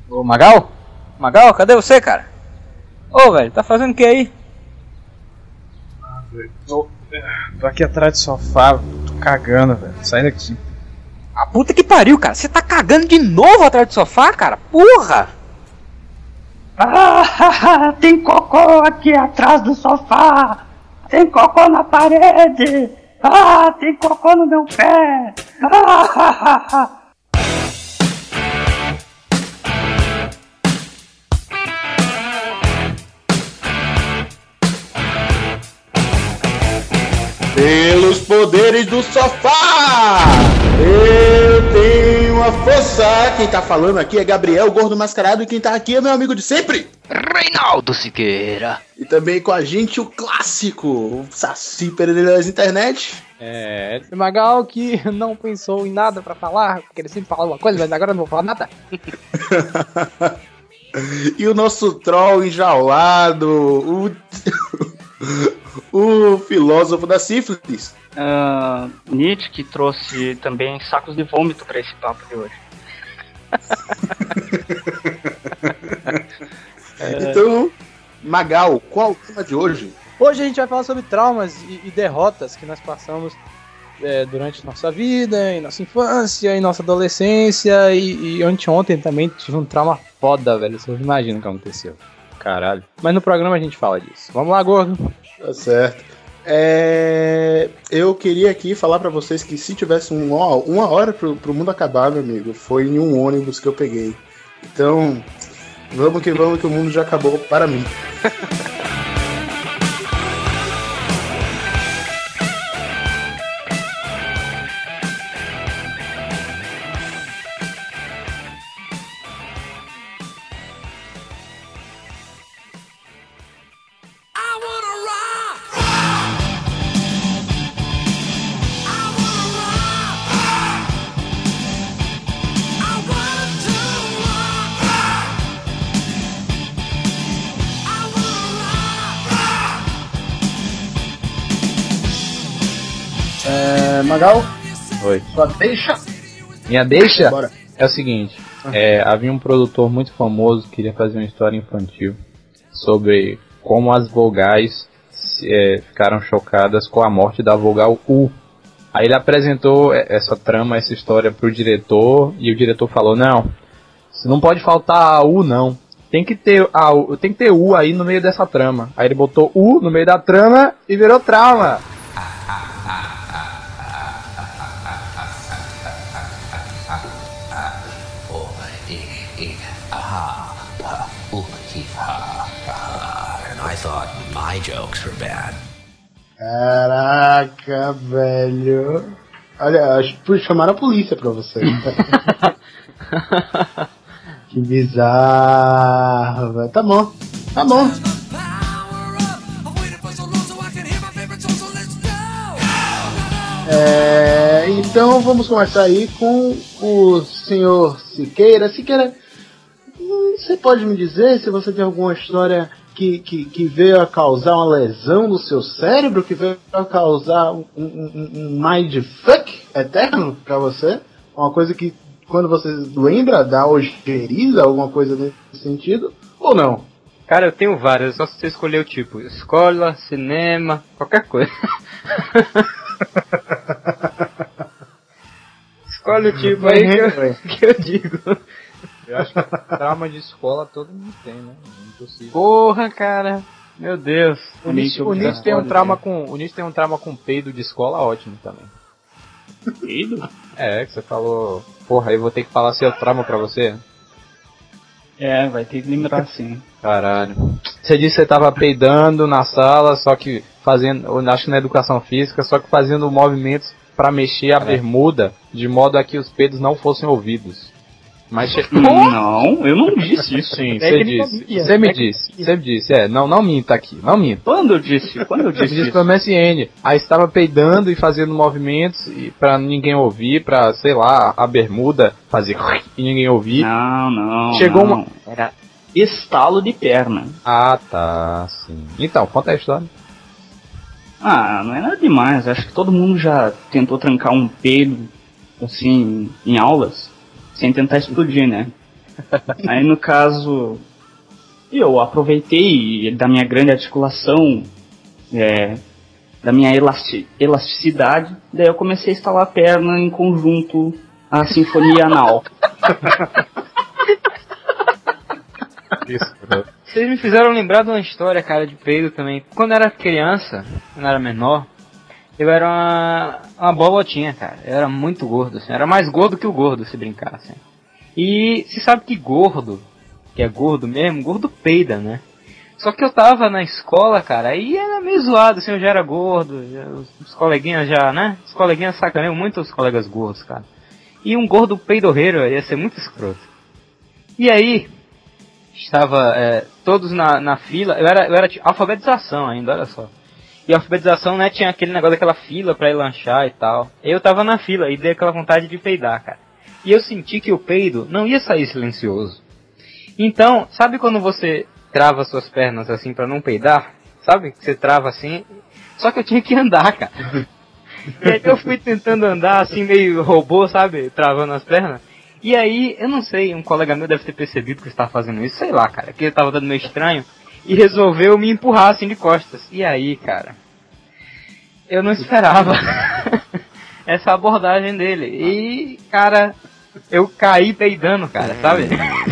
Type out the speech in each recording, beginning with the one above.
Ô, Magal? Magal, cadê você, cara? Ô, velho, tá fazendo o que aí? Tô aqui atrás do sofá, tô cagando, velho. Sai daqui. A puta que pariu, cara. Você tá cagando de novo atrás do sofá, cara? Porra! Tem cocô aqui atrás do sofá. Tem cocô na parede. Tem cocô no meu pé. Pelos poderes do sofá, eu tenho a força. Quem tá falando aqui é Gabriel, Gordo Mascarado, e quem tá aqui é meu amigo de sempre, Reinaldo Siqueira. E também com a gente o clássico, o Saci Pereira das internet. Esse Magal que não pensou em nada pra falar, porque ele sempre fala uma coisa, mas agora eu não vou falar nada. E o nosso troll enjaulado, o filósofo da sífilis. Nietzsche, que trouxe também sacos de vômito pra esse papo de hoje. Então, Magal, qual o tema de hoje? Hoje a gente vai falar sobre traumas e derrotas que nós passamos durante nossa vida, em nossa infância, em nossa adolescência e anteontem também tive um trauma foda, velho. Vocês não imaginam o que aconteceu. Caralho. Mas no programa a gente fala disso. Vamos lá, Gordo. Tá certo. Eu queria aqui falar pra vocês que se tivesse uma hora pro mundo acabar, meu amigo, foi em um ônibus que eu peguei. Então, vamos que o mundo já acabou para mim. Magal? Oi. Sua deixa? Minha deixa? Bora. É o seguinte, havia um produtor muito famoso que queria fazer uma história infantil sobre como as vogais ficaram chocadas com a morte da vogal U. Aí ele apresentou essa trama, essa história pro diretor, e o diretor falou, não pode faltar a U não, tem que ter U aí no meio dessa trama. Aí ele botou U no meio da trama e virou trauma. I thought my jokes were bad. Caraca, velho. Olha, acho que chamaram a polícia pra você. Que bizarro, velho. Tá bom. Então vamos começar aí com o senhor Siqueira. Siqueira, você pode me dizer se você tem alguma história que veio a causar uma lesão no seu cérebro, que veio a causar um mindfuck eterno pra você? Uma coisa que, quando você lembra, dá ojeriza, alguma coisa nesse sentido, ou não? Cara, eu tenho várias, só se você escolher o tipo. Escola, cinema, qualquer coisa. Escolhe o tipo aí que eu digo. Eu acho que trauma de escola todo mundo tem, né? Impossível. Porra, cara. Meu Deus. O Nietzsche tem um trauma com peido de escola ótimo também. Peido? Que você falou... Porra, eu vou ter que falar seu trauma pra você? Vai ter que lembrar sim. Caralho. Você disse que você tava peidando na sala, só que fazendo... Acho que na educação física, só que fazendo movimentos pra mexer a bermuda, de modo a que os peidos não fossem ouvidos. Mas não, eu não disse isso. Sim, você disse. Você me disse. Não minta aqui, não minta. Quando eu disse Disse pelo MSN. Aí estava peidando e fazendo movimentos pra ninguém ouvir, pra, sei lá, a bermuda fazer e ninguém ouvir. Não. Chegou uma... Era estalo de perna. Ah, tá, sim. Então, conta a história. Não é nada demais. Acho que todo mundo já tentou trancar um peido, assim, em aulas, sem tentar explodir, né? Aí no caso, eu aproveitei da minha grande articulação, da minha elasticidade, daí eu comecei a estalar a perna em conjunto à sinfonia anal. Vocês me fizeram lembrar de uma história, cara, de peido também. Quando eu era criança, quando eu era menor, eu era uma bolotinha, cara. Eu era muito gordo, assim. Eu era mais gordo que o gordo, se brincar, assim. E você sabe que gordo, que é gordo mesmo, gordo peida, né? Só que eu tava na escola, cara, aí era meio zoado, assim, eu já era gordo, os coleguinhas já, né? Os coleguinhas sacaneiam muito os colegas gordos, cara. E um gordo peidorreiro ia ser muito escroto. E aí, estava todos na fila, eu era alfabetização ainda, olha só. E a alfabetização, né, tinha aquele negócio daquela fila pra ir lanchar e tal. Eu tava na fila e dei aquela vontade de peidar, cara. E eu senti que o peido não ia sair silencioso. Então, sabe quando você trava suas pernas assim pra não peidar? Sabe? Você trava assim. Só que eu tinha que andar, cara. E aí eu fui tentando andar assim, meio robô, sabe? Travando as pernas. E aí, eu não sei, um colega meu deve ter percebido que eu estava fazendo isso, sei lá, cara, que ele tava dando meio estranho, e resolveu me empurrar assim de costas. E aí, cara, eu não esperava essa abordagem dele. E, cara, eu caí peidando, cara, sabe?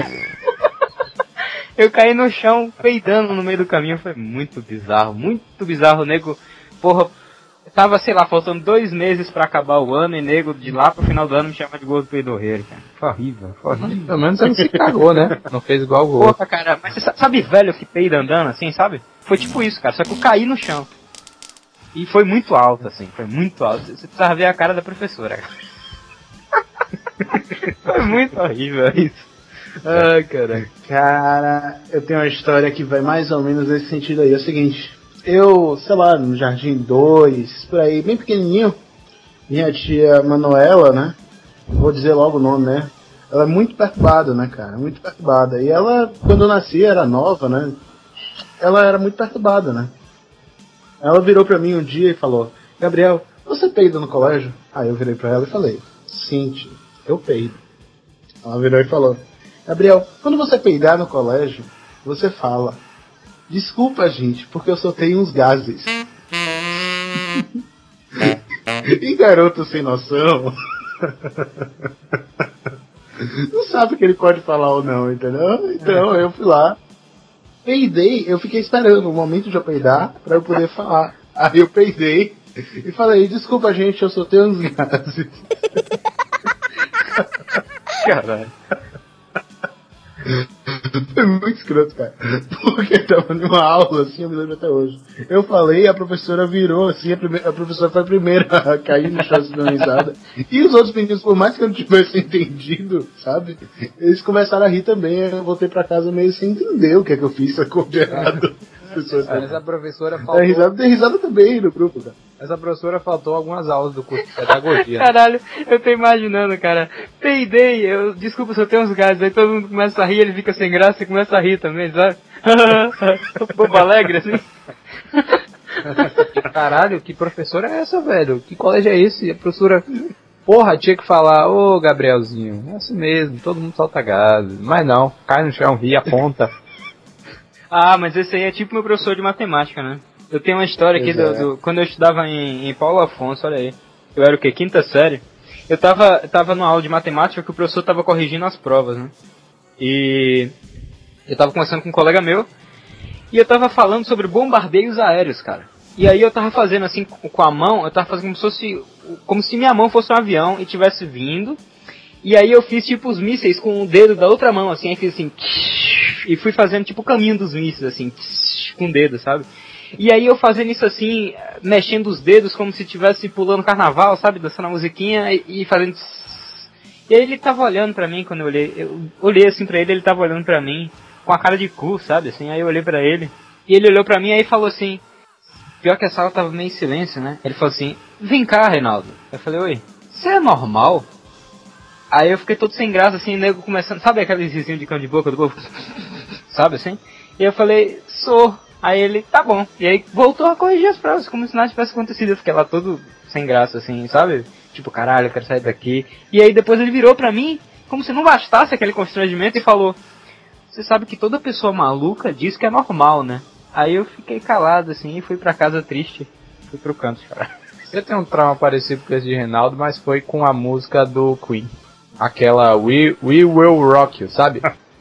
Eu caí no chão peidando no meio do caminho, foi muito bizarro, o nego, porra. Tava, sei lá, faltando 2 meses pra acabar o ano e nego de lá pro final do ano me chama de gordo peidorreiro, cara. Foi horrível. Pelo menos você não se cagou, né? Não fez igual o gordo. Porra, cara, mas você sabe velho que peida andando assim, sabe? Foi tipo isso, cara, só que eu caí no chão. E foi muito alto, assim, foi muito alto. Você precisava ver a cara da professora, cara. Foi muito horrível isso. Ai, caralho. Cara, eu tenho uma história que vai mais ou menos nesse sentido aí. É o seguinte... Eu, sei lá, no Jardim 2, por aí, bem pequenininho, minha tia Manuela, né? Vou dizer logo o nome, né? Ela é muito perturbada, né, cara? Muito perturbada. E ela, quando eu nasci, era nova, né? Ela era muito perturbada, né? Ela virou pra mim um dia e falou: Gabriel, você peida no colégio? Aí eu virei pra ela e falei: sim, tia, eu peido. Ela virou e falou: Gabriel, quando você peidar no colégio, você fala: desculpa, gente, porque eu soltei uns gases. E garoto sem noção não sabe o que ele pode falar ou não, entendeu? Então eu fui lá, peidei, eu fiquei esperando o momento de eu peidar pra eu poder falar. Aí eu peidei e falei: desculpa, gente, eu soltei uns gases. Caralho. Foi muito escroto, cara. Porque eu tava numa aula, assim, eu me lembro até hoje. Eu falei, a professora virou, assim, a professora foi a primeira a cair no chão dando risada. E os outros meninos, por mais que eu não tivesse entendido, sabe? Eles começaram a rir também. Eu voltei pra casa meio sem entender o que é que eu fiz, sacou de errado. Mas a professora faltou... Tem risada também no grupo, cara. Essa professora faltou algumas aulas do curso de pedagogia. Caralho, eu tô imaginando, cara. Peidei, desculpa se eu tenho uns gases. Aí todo mundo começa a rir, ele fica sem graça e começa a rir também, sabe? Bobo alegre, assim. Caralho, que professora é essa, velho? Que colégio é esse? A professora... Porra, tinha que falar: ô Gabrielzinho, é assim mesmo, todo mundo solta gases. Mas não, cai no chão, ri, aponta. Ah, mas esse aí é tipo meu professor de matemática, né? Eu tenho uma história aqui quando eu estudava em Paulo Afonso, olha aí. Eu era o quê? 5ª série. Eu tava numa aula de matemática que o professor tava corrigindo as provas, né? E eu tava conversando com um colega meu e eu tava falando sobre bombardeios aéreos, cara. E aí eu tava fazendo assim com a mão, eu tava fazendo como se minha mão fosse um avião e tivesse vindo. E aí eu fiz tipo os mísseis com o dedo da outra mão, assim, aí fiz assim, e fui fazendo tipo o caminho dos mísseis, assim, com o dedo, sabe? E aí eu fazendo isso assim, mexendo os dedos como se estivesse pulando carnaval, sabe? Dançando a musiquinha e fazendo... E aí ele tava olhando pra mim quando eu olhei assim pra ele tava olhando pra mim com a cara de cu, sabe? Assim, aí eu olhei pra ele, e ele olhou pra mim e aí falou assim, pior que a sala tava meio em silêncio, né? Ele falou assim: vem cá, Reinaldo. Eu falei: oi, você é normal? Aí eu fiquei todo sem graça, assim, o nego começando... Sabe aquele risinho de cão de boca do povo? Sabe, assim? E eu falei: sou. Aí ele: tá bom. E aí voltou a corrigir as provas, como se nada tivesse acontecido. Eu fiquei lá todo sem graça, assim, sabe? Tipo, caralho, eu quero sair daqui. E aí depois ele virou pra mim como se não bastasse aquele constrangimento, e falou: você sabe que toda pessoa maluca diz que é normal, né? Aí eu fiquei calado assim e fui pra casa triste. Fui pro canto chorar. Eu tenho um trauma parecido com esse de Reinaldo, mas foi com a música do Queen. Aquela We Will Rock You, sabe?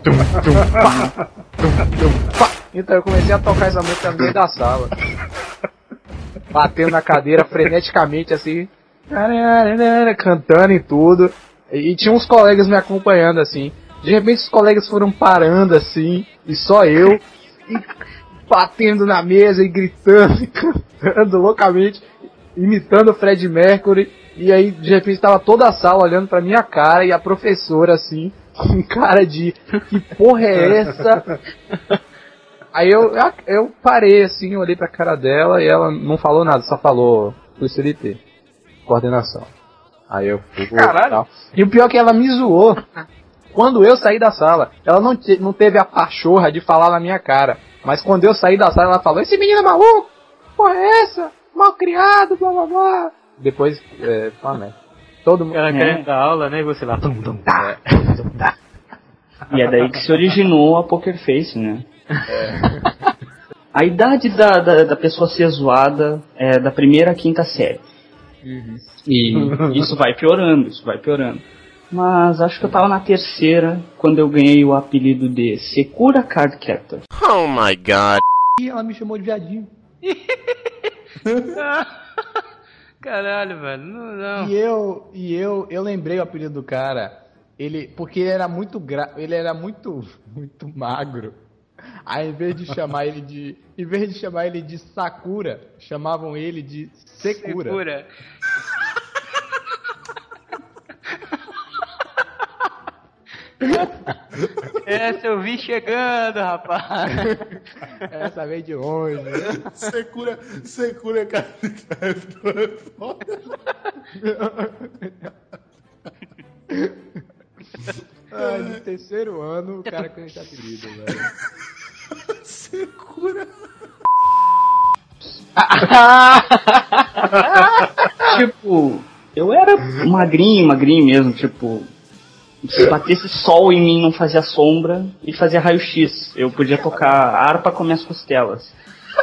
Então eu comecei a tocar essa música no meio da sala. Batendo na cadeira freneticamente assim. Cantando e tudo. E tinha uns colegas me acompanhando assim. De repente os colegas foram parando assim. E só eu. E batendo na mesa e gritando e cantando loucamente. Imitando o Fred Mercury. E aí de repente estava toda a sala olhando pra minha cara. E a professora assim. Com cara de: que porra é essa? Aí eu parei assim, olhei pra cara dela e ela não falou nada, só falou CLT, coordenação. Aí eu fui. Caralho! Tal. E o pior é que ela me zoou. Quando eu saí da sala, ela não teve a pachorra de falar na minha cara. Mas quando eu saí da sala, ela falou: esse menino é maluco? Porra é essa? Mal criado, blá blá blá. Depois, foi uma merda. Todo mundo. Ela querendo dar aula, né? E você lá. E é daí que se originou a Poker Face, né? A idade da pessoa ser zoada é da primeira à quinta série. E isso vai piorando. Mas acho que eu tava na terceira quando eu ganhei o apelido de Secura Card Captor. Oh my god. E ela me chamou de viadinho. Caralho, velho, não. E eu lembrei o apelido do cara. Porque ele era muito muito magro. Aí em vez de chamar ele de Sakura, chamavam ele de Secura. Essa eu vi chegando, rapaz. Essa veio de longe. Secura, cara. No terceiro ano, o cara com esse apelido, velho. Secura. Tipo, eu era magrinho mesmo, tipo, se batesse sol em mim não fazia sombra e fazia raio-x. Eu podia tocar harpa com minhas costelas.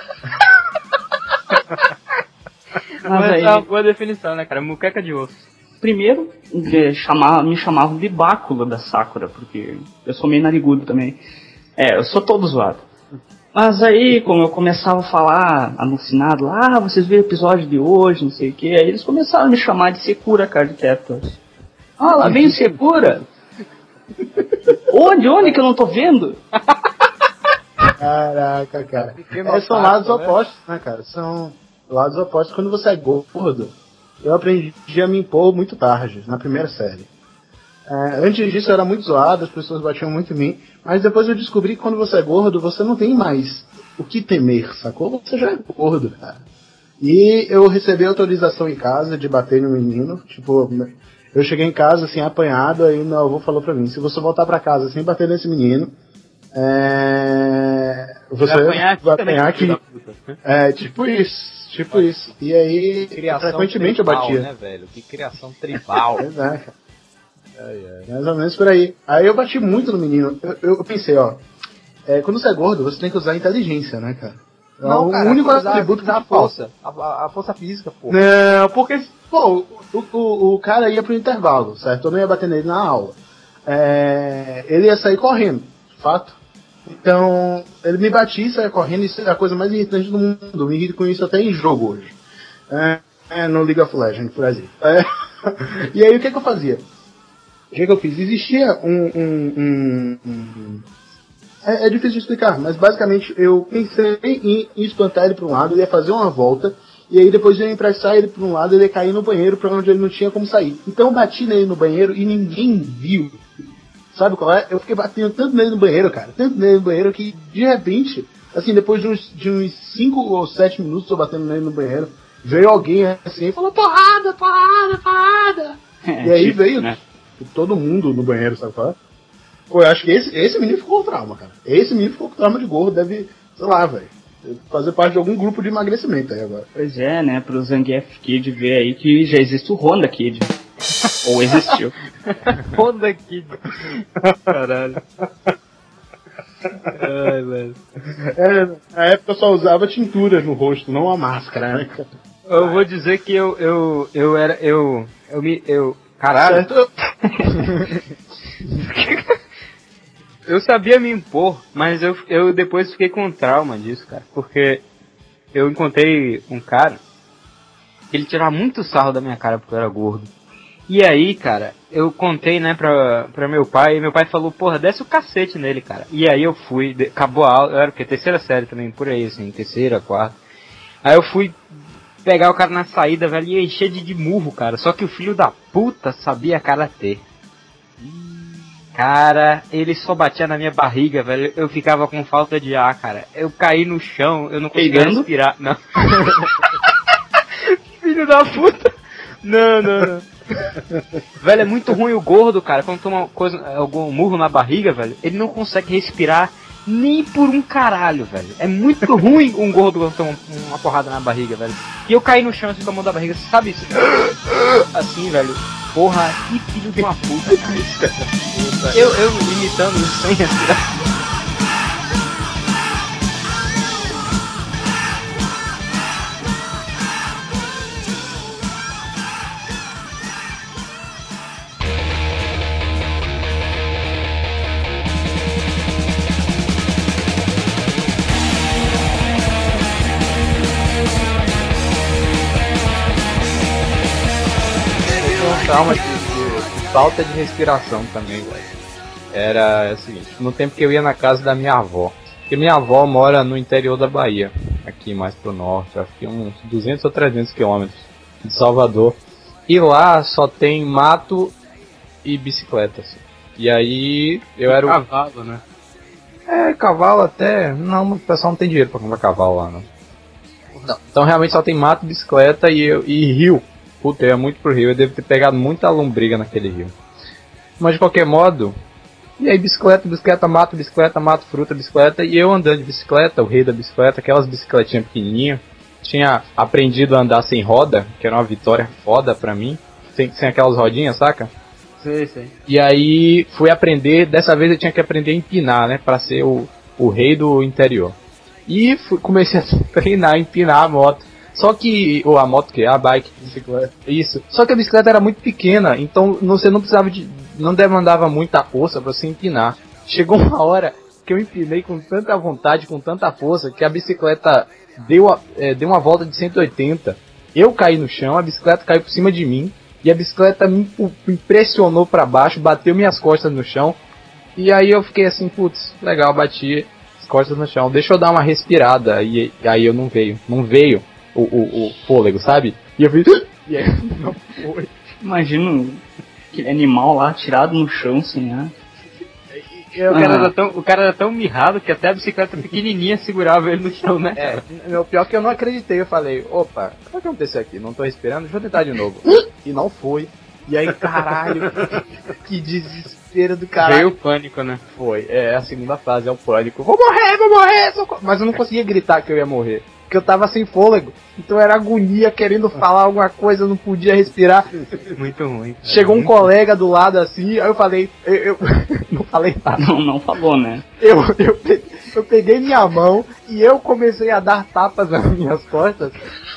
Mas aí... é uma boa definição, né, cara? Muqueca de osso. Primeiro, me chamavam de bácula da Sakura, porque eu sou meio narigudo também. Eu sou todo zoado. Mas aí, como eu começava a falar, alucinado, lá, vocês viram o episódio de hoje, não sei o que, aí eles começaram a me chamar de Secura Card Captors. Ah, lá vem o Secura! Onde que eu não tô vendo? Caraca, cara. São lados opostos, né, cara? São lados opostos. Quando você é gordo, eu aprendi a me impor muito tarde, na primeira série. Antes disso eu era muito zoado, as pessoas batiam muito em mim, mas depois eu descobri que quando você é gordo, você não tem mais o que temer, sacou? Você já é gordo, cara. E eu recebi autorização em casa de bater no menino, tipo, eu cheguei em casa assim, apanhado, aí meu avô falou pra mim: se você voltar pra casa sem bater nesse menino, você vai apanhar aqui. Tipo isso. E aí, frequentemente tribal, eu batia. Né, velho? Que criação tribal. Cara. Mais ou menos por aí. Aí eu bati muito no menino. Eu pensei, quando você é gordo, você tem que usar inteligência, né, cara? Não, cara, o único atributo que a força. A força física, pô. Não, porque, pô, o cara ia pro intervalo, certo? Eu não ia bater nele na aula. Ele ia sair correndo, de fato. Então, ele me batia e saia correndo, isso é a coisa mais irritante do mundo. Eu me irrito com isso até em jogo hoje. No League of Legends, por exemplo. E aí, o que eu fazia? O que eu fiz? Existia é difícil de explicar, mas basicamente eu pensei em espantar ele para um lado, ele ia fazer uma volta, e aí depois eu ia emprestar ele para um lado, ele ia cair no banheiro para onde ele não tinha como sair. Então eu bati nele no banheiro e ninguém viu. Sabe qual é? Eu fiquei batendo tanto nele no banheiro, cara, que de repente, assim, depois de uns 5 ou 7 minutos eu batendo nele no banheiro, veio alguém assim e falou: porrada! E aí veio, né? Todo mundo no banheiro, sabe qual é? Pô, eu acho que esse menino ficou com trauma, cara. Esse menino ficou com trauma de gordo, deve, sei lá, velho, fazer parte de algum grupo de emagrecimento aí agora. Pois é, né, pro Zangief Kid ver aí que já existe o Honda Kid. Ou existiu. Honda Kid. Caralho. Ai, velho. Na época eu só usava tintura no rosto, não a máscara, né? Eu vou dizer que caralho. Eu sabia me impor, mas eu depois fiquei com trauma disso, cara. Porque eu encontrei um cara que ele tirava muito sarro da minha cara porque eu era gordo. E aí, cara, eu contei, né, pra meu pai, e meu pai falou, porra, desce o cacete nele, cara. E aí eu fui, acabou a aula, eu era o quê? Terceira série também, por aí, assim, terceira, quarta. Aí eu fui pegar o cara na saída, velho, e encher de murro, cara. Só que o filho da puta sabia karatê. Cara, ele só batia na minha barriga, velho. Eu ficava com falta de ar, cara. Eu caí no chão, eu não conseguia respirar. Não. Filho da puta. Não. Velho, é muito ruim o gordo, cara. Quando toma algum murro na barriga, velho, ele não consegue respirar nem por um caralho, velho. É muito ruim um gordo quando toma uma porrada na barriga, velho. E eu caí no chão assim com a mão da barriga, sabe isso? Assim, velho. Porra, que filho de uma puta, cara. Eu imitando isso sem respirar. Trauma de falta de respiração também, velho. Era o seguinte, no tempo que eu ia na casa da minha avó, porque minha avó mora no interior da Bahia, aqui mais pro norte, acho que uns 200 ou 300 quilômetros de Salvador, e lá só tem mato e bicicleta, assim. E aí eu era o cavalo, né? Cavalo até, não, o pessoal não tem dinheiro pra comprar cavalo lá, não. Então realmente só tem mato, bicicleta e rio. Puta, eu ia muito pro rio, eu devo ter pegado muita lombriga naquele rio. Mas de qualquer modo, e aí bicicleta, mato, fruta, bicicleta, e eu andando de bicicleta, o rei da bicicleta, aquelas bicicletinhas pequenininhas, tinha aprendido a andar sem roda, que era uma vitória foda pra mim, sem aquelas rodinhas, saca? Sei. E aí fui aprender, dessa vez eu tinha que aprender a empinar, né, pra ser o rei do interior. E comecei a treinar, empinar a moto. Só que, ou a moto que é, a bike, bicicleta. Isso. Só que a bicicleta era muito pequena, então você não precisava não demandava muita força pra você empinar. Chegou uma hora que eu empinei com tanta vontade, com tanta força, que a bicicleta deu uma volta de 180. Eu caí no chão, a bicicleta caiu por cima de mim, e a bicicleta me pressionou pra baixo, bateu minhas costas no chão, e aí eu fiquei assim, putz, legal, bati as costas no chão, deixa eu dar uma respirada, e aí eu não veio o fôlego, sabe? E eu vi, e aí não foi. Imagina aquele animal lá tirado no chão, assim, né? O cara era tão mirrado que até a bicicleta pequenininha segurava ele no chão, né? O pior que eu não acreditei, eu falei, opa, o que aconteceu aqui? Não tô respirando, deixa eu tentar de novo. E não foi. E aí, caralho, que desespero do caralho. Veio o pânico, né? Foi, a segunda fase, é o pânico. Vou morrer, socorro. Mas eu não conseguia gritar que eu ia morrer, porque eu tava sem fôlego. Então era agonia, querendo falar alguma coisa, eu não podia respirar. Muito ruim. Cara. Chegou um colega do lado assim, aí eu falei, eu não falei nada. Não falou, né? Eu peguei minha mão e eu comecei a dar tapas nas minhas costas.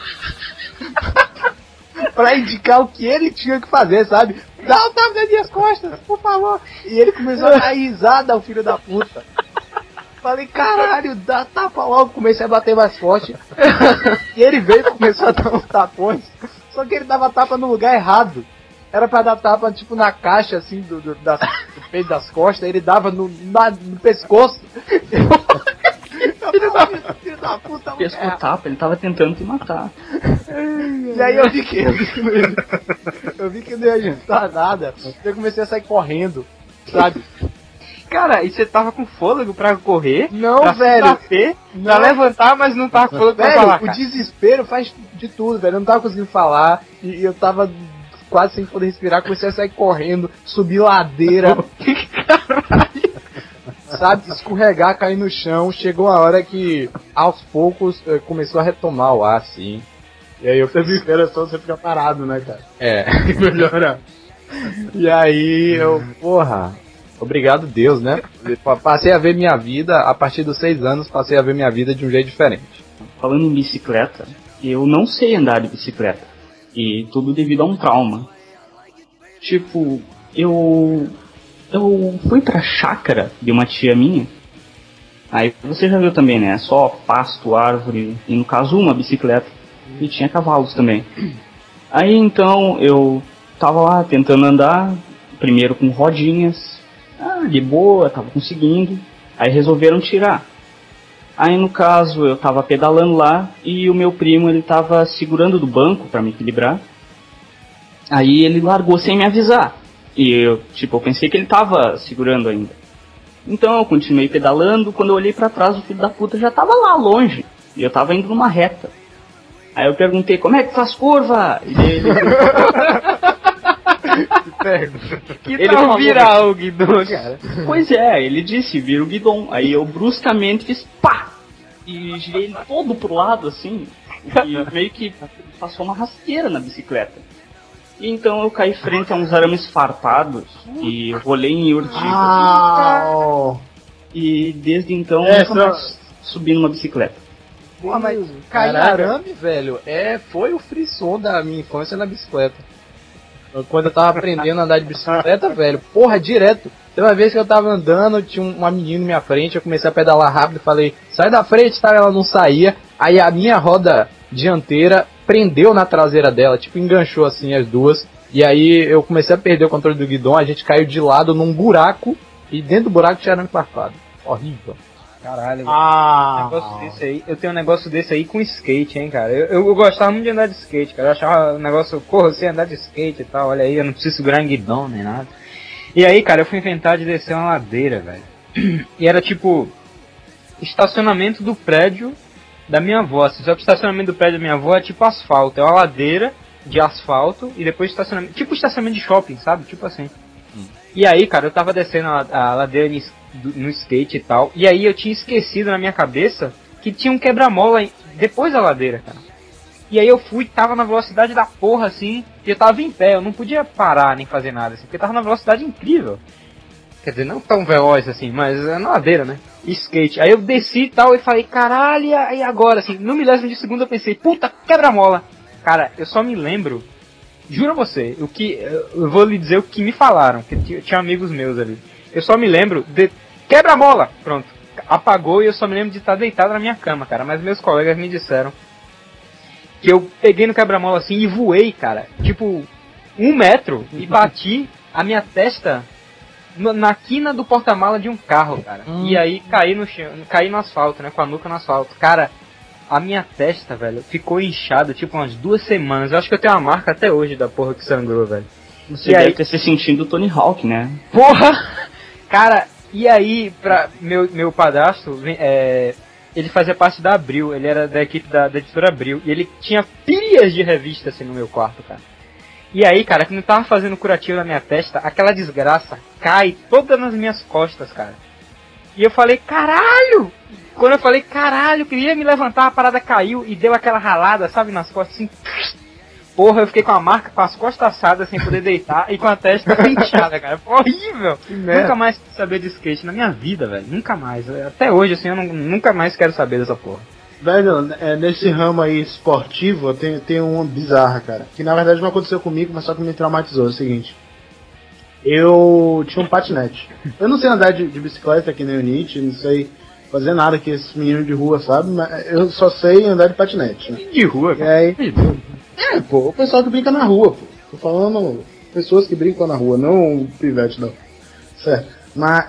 Pra indicar o que ele tinha que fazer, sabe? Dá um tapa nas minhas costas, por favor. E ele começou a dar risada, o filho da puta. Falei, caralho, dá tapa logo. Comecei a bater mais forte. E ele veio e começou a dar uns tapões. Só que ele dava tapa no lugar errado. Era pra dar tapa, tipo, na caixa, assim, do peito das costas. Ele dava no pescoço. Filho da puta, pescotapa, ele tava tentando te matar. E aí eu vi que não ia ajudar nada. Eu comecei a sair correndo, sabe? Cara, e você tava com fôlego pra correr? Não, pra velho. Bater, pra levantar, mas não tava com fôlego pra falar. Velho, o desespero faz de tudo, velho. Eu não tava conseguindo falar. E eu tava quase sem poder respirar. Comecei a sair correndo, subir ladeira. Caralho. Sabe, escorregar, cair no chão. Chegou a hora que, aos poucos, começou a retomar o ar, assim. E aí eu fiz desespero, só você ficar parado, né, cara? Melhora. E aí eu, porra, obrigado Deus, né? Passei a ver minha vida, a partir dos 6 anos, passei a ver minha vida de um jeito diferente. Falando em bicicleta, eu não sei andar de bicicleta. E tudo devido a um trauma. Tipo, eu fui pra chácara de uma tia minha. Aí você já viu também, né? Só pasto, árvore, e no caso uma bicicleta. E tinha cavalos também. Aí então eu tava lá tentando andar, primeiro com rodinhas. De boa, tava conseguindo. Aí resolveram tirar. Aí no caso eu tava pedalando lá e o meu primo ele tava segurando do banco pra me equilibrar. Aí ele largou sem me avisar. E eu pensei que ele tava segurando ainda. Então eu continuei pedalando, quando eu olhei pra trás o filho da puta já tava lá longe. E eu tava indo numa reta. Aí eu perguntei, como é que faz curva? E ele... Que ele tal falou, virar o guidão, cara? Pois é, ele disse, vira o guidão. Aí eu bruscamente fiz pá! E girei ele todo pro lado, assim. E meio que passou uma rasteira na bicicleta. E então eu caí frente a uns arames farpados e rolei em urtiga. E desde então eu nunca mais subi numa bicicleta. Porra, mas cair arame, velho, foi o frisson da minha infância na bicicleta. Quando eu tava aprendendo a andar de bicicleta, velho, porra, direto. Tem uma vez que eu tava andando, tinha uma menina na minha frente, eu comecei a pedalar rápido e falei, sai da frente, tá? Ela não saía. Aí a minha roda dianteira prendeu na traseira dela, enganchou assim as duas. E aí eu comecei a perder o controle do guidão, a gente caiu de lado num buraco, e dentro do buraco tinha arame farpado. Horrível. Caralho, eu tenho um negócio desse aí com skate, hein, cara. Eu gostava muito de andar de skate, cara. Eu achava um negócio, eu sei andar de skate e tal, olha aí, eu não preciso segurar em guidão nem nada. E aí, cara, eu fui inventar de descer uma ladeira, velho. E era estacionamento do prédio da minha avó. Só que o estacionamento do prédio da minha avó é asfalto, é uma ladeira de asfalto e depois estacionamento, estacionamento de shopping, sabe? Assim. E aí, cara, eu tava descendo a ladeira no skate e tal, e aí eu tinha esquecido na minha cabeça que tinha um quebra-mola depois da ladeira, cara. E aí eu tava na velocidade da porra, assim, e eu tava em pé, eu não podia parar nem fazer nada, assim, porque eu tava na velocidade incrível. Quer dizer, não tão veloz assim, mas é na ladeira, né? Skate. Aí eu desci e tal, e falei, caralho, e agora, assim, no milésimo de segundo eu pensei, puta, quebra-mola. Cara, eu só me lembro, juro a você, eu vou lhe dizer o que me falaram, que tinha amigos meus ali. Eu só me lembro de quebra-mola, pronto. Apagou e eu só me lembro de estar deitado na minha cama, cara. Mas meus colegas me disseram que eu peguei no quebra-mola assim e voei, cara. 1 metro e bati a minha testa na quina do porta-mala de um carro, cara. E aí caí no chão, caí no asfalto, né? Com a nuca no asfalto. Cara, a minha testa, velho, ficou inchada umas 2 semanas. Eu acho que eu tenho uma marca até hoje da porra que sangrou, velho. Você deve ter se sentido o Tony Hawk, né? Porra! Cara, e aí, meu padrasto, ele fazia parte da Abril, ele era da equipe da editora Abril, e ele tinha pilhas de revistas assim no meu quarto, cara. E aí, cara, quando eu tava fazendo curativo na minha testa, aquela desgraça cai toda nas minhas costas, cara. E eu falei, caralho! Quando eu falei, caralho, queria me levantar, a parada caiu e deu aquela ralada, sabe, nas costas, assim. Porra, eu fiquei com a marca, com as costas assadas, sem poder deitar e com a testa inchada, cara. Foi horrível. Nunca mais quis saber de skate na minha vida, velho. Nunca mais. Até hoje, assim, eu nunca mais quero saber dessa porra. Velho, nesse ramo aí esportivo, tem uma bizarra, cara. Que na verdade não aconteceu comigo, mas só que me traumatizou. É o seguinte. Eu tinha um patinete. Eu não sei andar de bicicleta que nem o Nietzsche, não sei fazer nada que esses meninos de rua sabem, mas eu só sei andar de patinete. Né? De rua, cara? E aí, o pessoal que brinca na rua, pô. Tô falando pessoas que brincam na rua, não o pivete, não. Certo. Mas,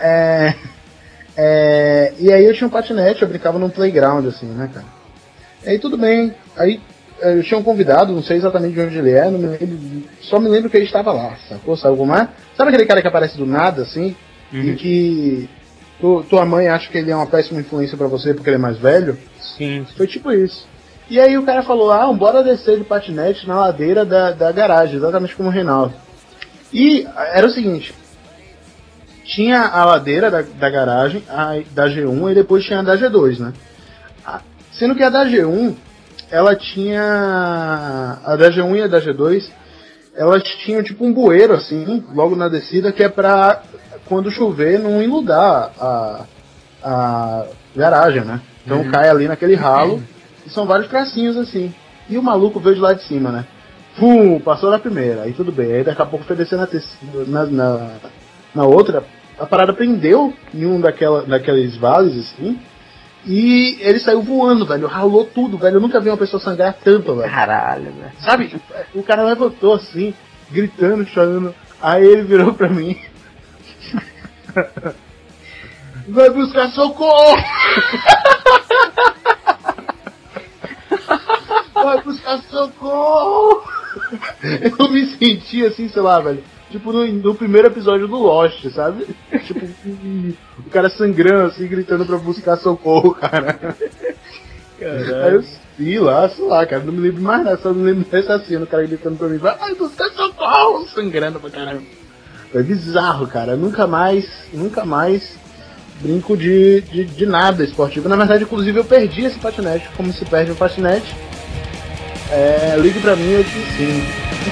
e aí eu tinha um patinete, eu brincava num playground, assim, né, cara. E aí tudo bem. Aí eu tinha um convidado, não sei exatamente de onde ele é, não me lembro, só me lembro que ele estava lá, sacou? Sabe como é? Sabe aquele cara que aparece do nada, assim? E que tua mãe acha que ele é uma péssima influência pra você porque ele é mais velho? Sim. Foi tipo isso. E aí o cara falou, bora descer de patinete na ladeira da garagem, exatamente como o Reinaldo. E era o seguinte, tinha a ladeira da garagem, da G1, e depois tinha a da G2, né? Sendo que a da G1, ela tinha... A da G1 e a da G2 elas tinham tipo um bueiro, assim, logo na descida, que é pra quando chover não inundar a garagem, né? Então cai ali naquele ralo, e são vários tracinhos assim. E o maluco veio de lá de cima, né? Passou na primeira, aí tudo bem. Aí daqui a pouco foi descer na outra, a parada prendeu em um daqueles vales, assim, e ele saiu voando, velho. Ralou tudo, velho. Eu nunca vi uma pessoa sangrar tanto, velho. Caralho, velho. Sabe, o cara levantou assim, gritando, chorando. Aí ele virou pra mim. Vai buscar socorro! Vai buscar socorro! Eu me senti assim, sei lá, velho. Tipo no primeiro episódio do Lost, sabe? Tipo, o cara sangrando assim, gritando pra buscar socorro, cara. Caralho. Aí eu vi lá, sei lá, cara, não me lembro mais nada, só me lembro dessa cena, o cara gritando pra mim, vai buscar socorro, sangrando pra caramba. Foi bizarro, cara. Nunca mais brinco de nada esportivo. Na verdade, inclusive, eu perdi esse patinete, como se perde um patinete. Ligue pra mim, eu te ensino.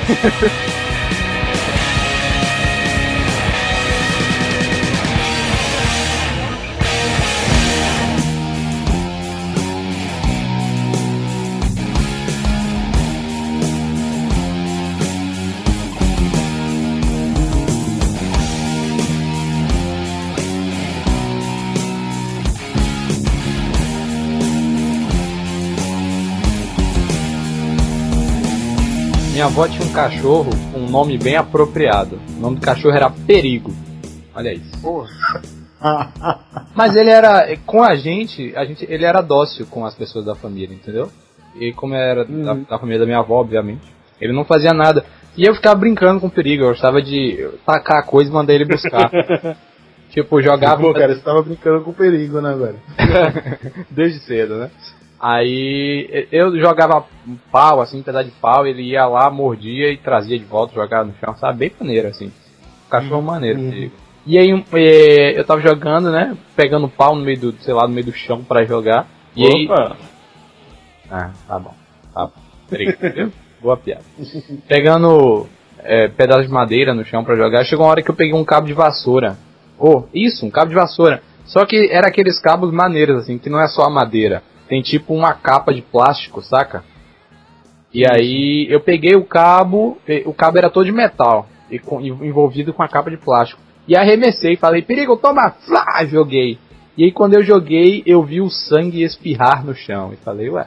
Minha avó tinha um cachorro com um nome bem apropriado. O nome do cachorro era Perigo. Olha isso. Porra. Mas ele era, com a gente, ele era dócil com as pessoas da família, entendeu? E como era da família da minha avó, obviamente, ele não fazia nada. E eu ficava brincando com o Perigo, eu gostava de tacar a coisa e mandar ele buscar. Tipo, jogava... Pô, cara, você tava brincando com o Perigo, né, velho? Desde cedo, né? Aí eu jogava um pau, assim, um pedaço de pau, ele ia lá, mordia e trazia de volta, jogava no chão, sabe? Bem maneiro, assim. Cachorro maneiro, Perigo. E aí eu tava jogando, né? Pegando pau no meio do chão pra jogar. E Opa! Aí... tá bom. Viu? Boa piada. Pegando pedaço de madeira no chão pra jogar, chegou uma hora que eu peguei um cabo de vassoura. Um cabo de vassoura. Só que era aqueles cabos maneiros, assim, que não é só a madeira. Tem tipo uma capa de plástico, saca? E aí eu peguei o cabo era todo de metal, envolvido com a capa de plástico. E arremessei, falei, Perigo, toma, flá, joguei. E aí quando eu joguei, eu vi o sangue espirrar no chão. E falei, ué,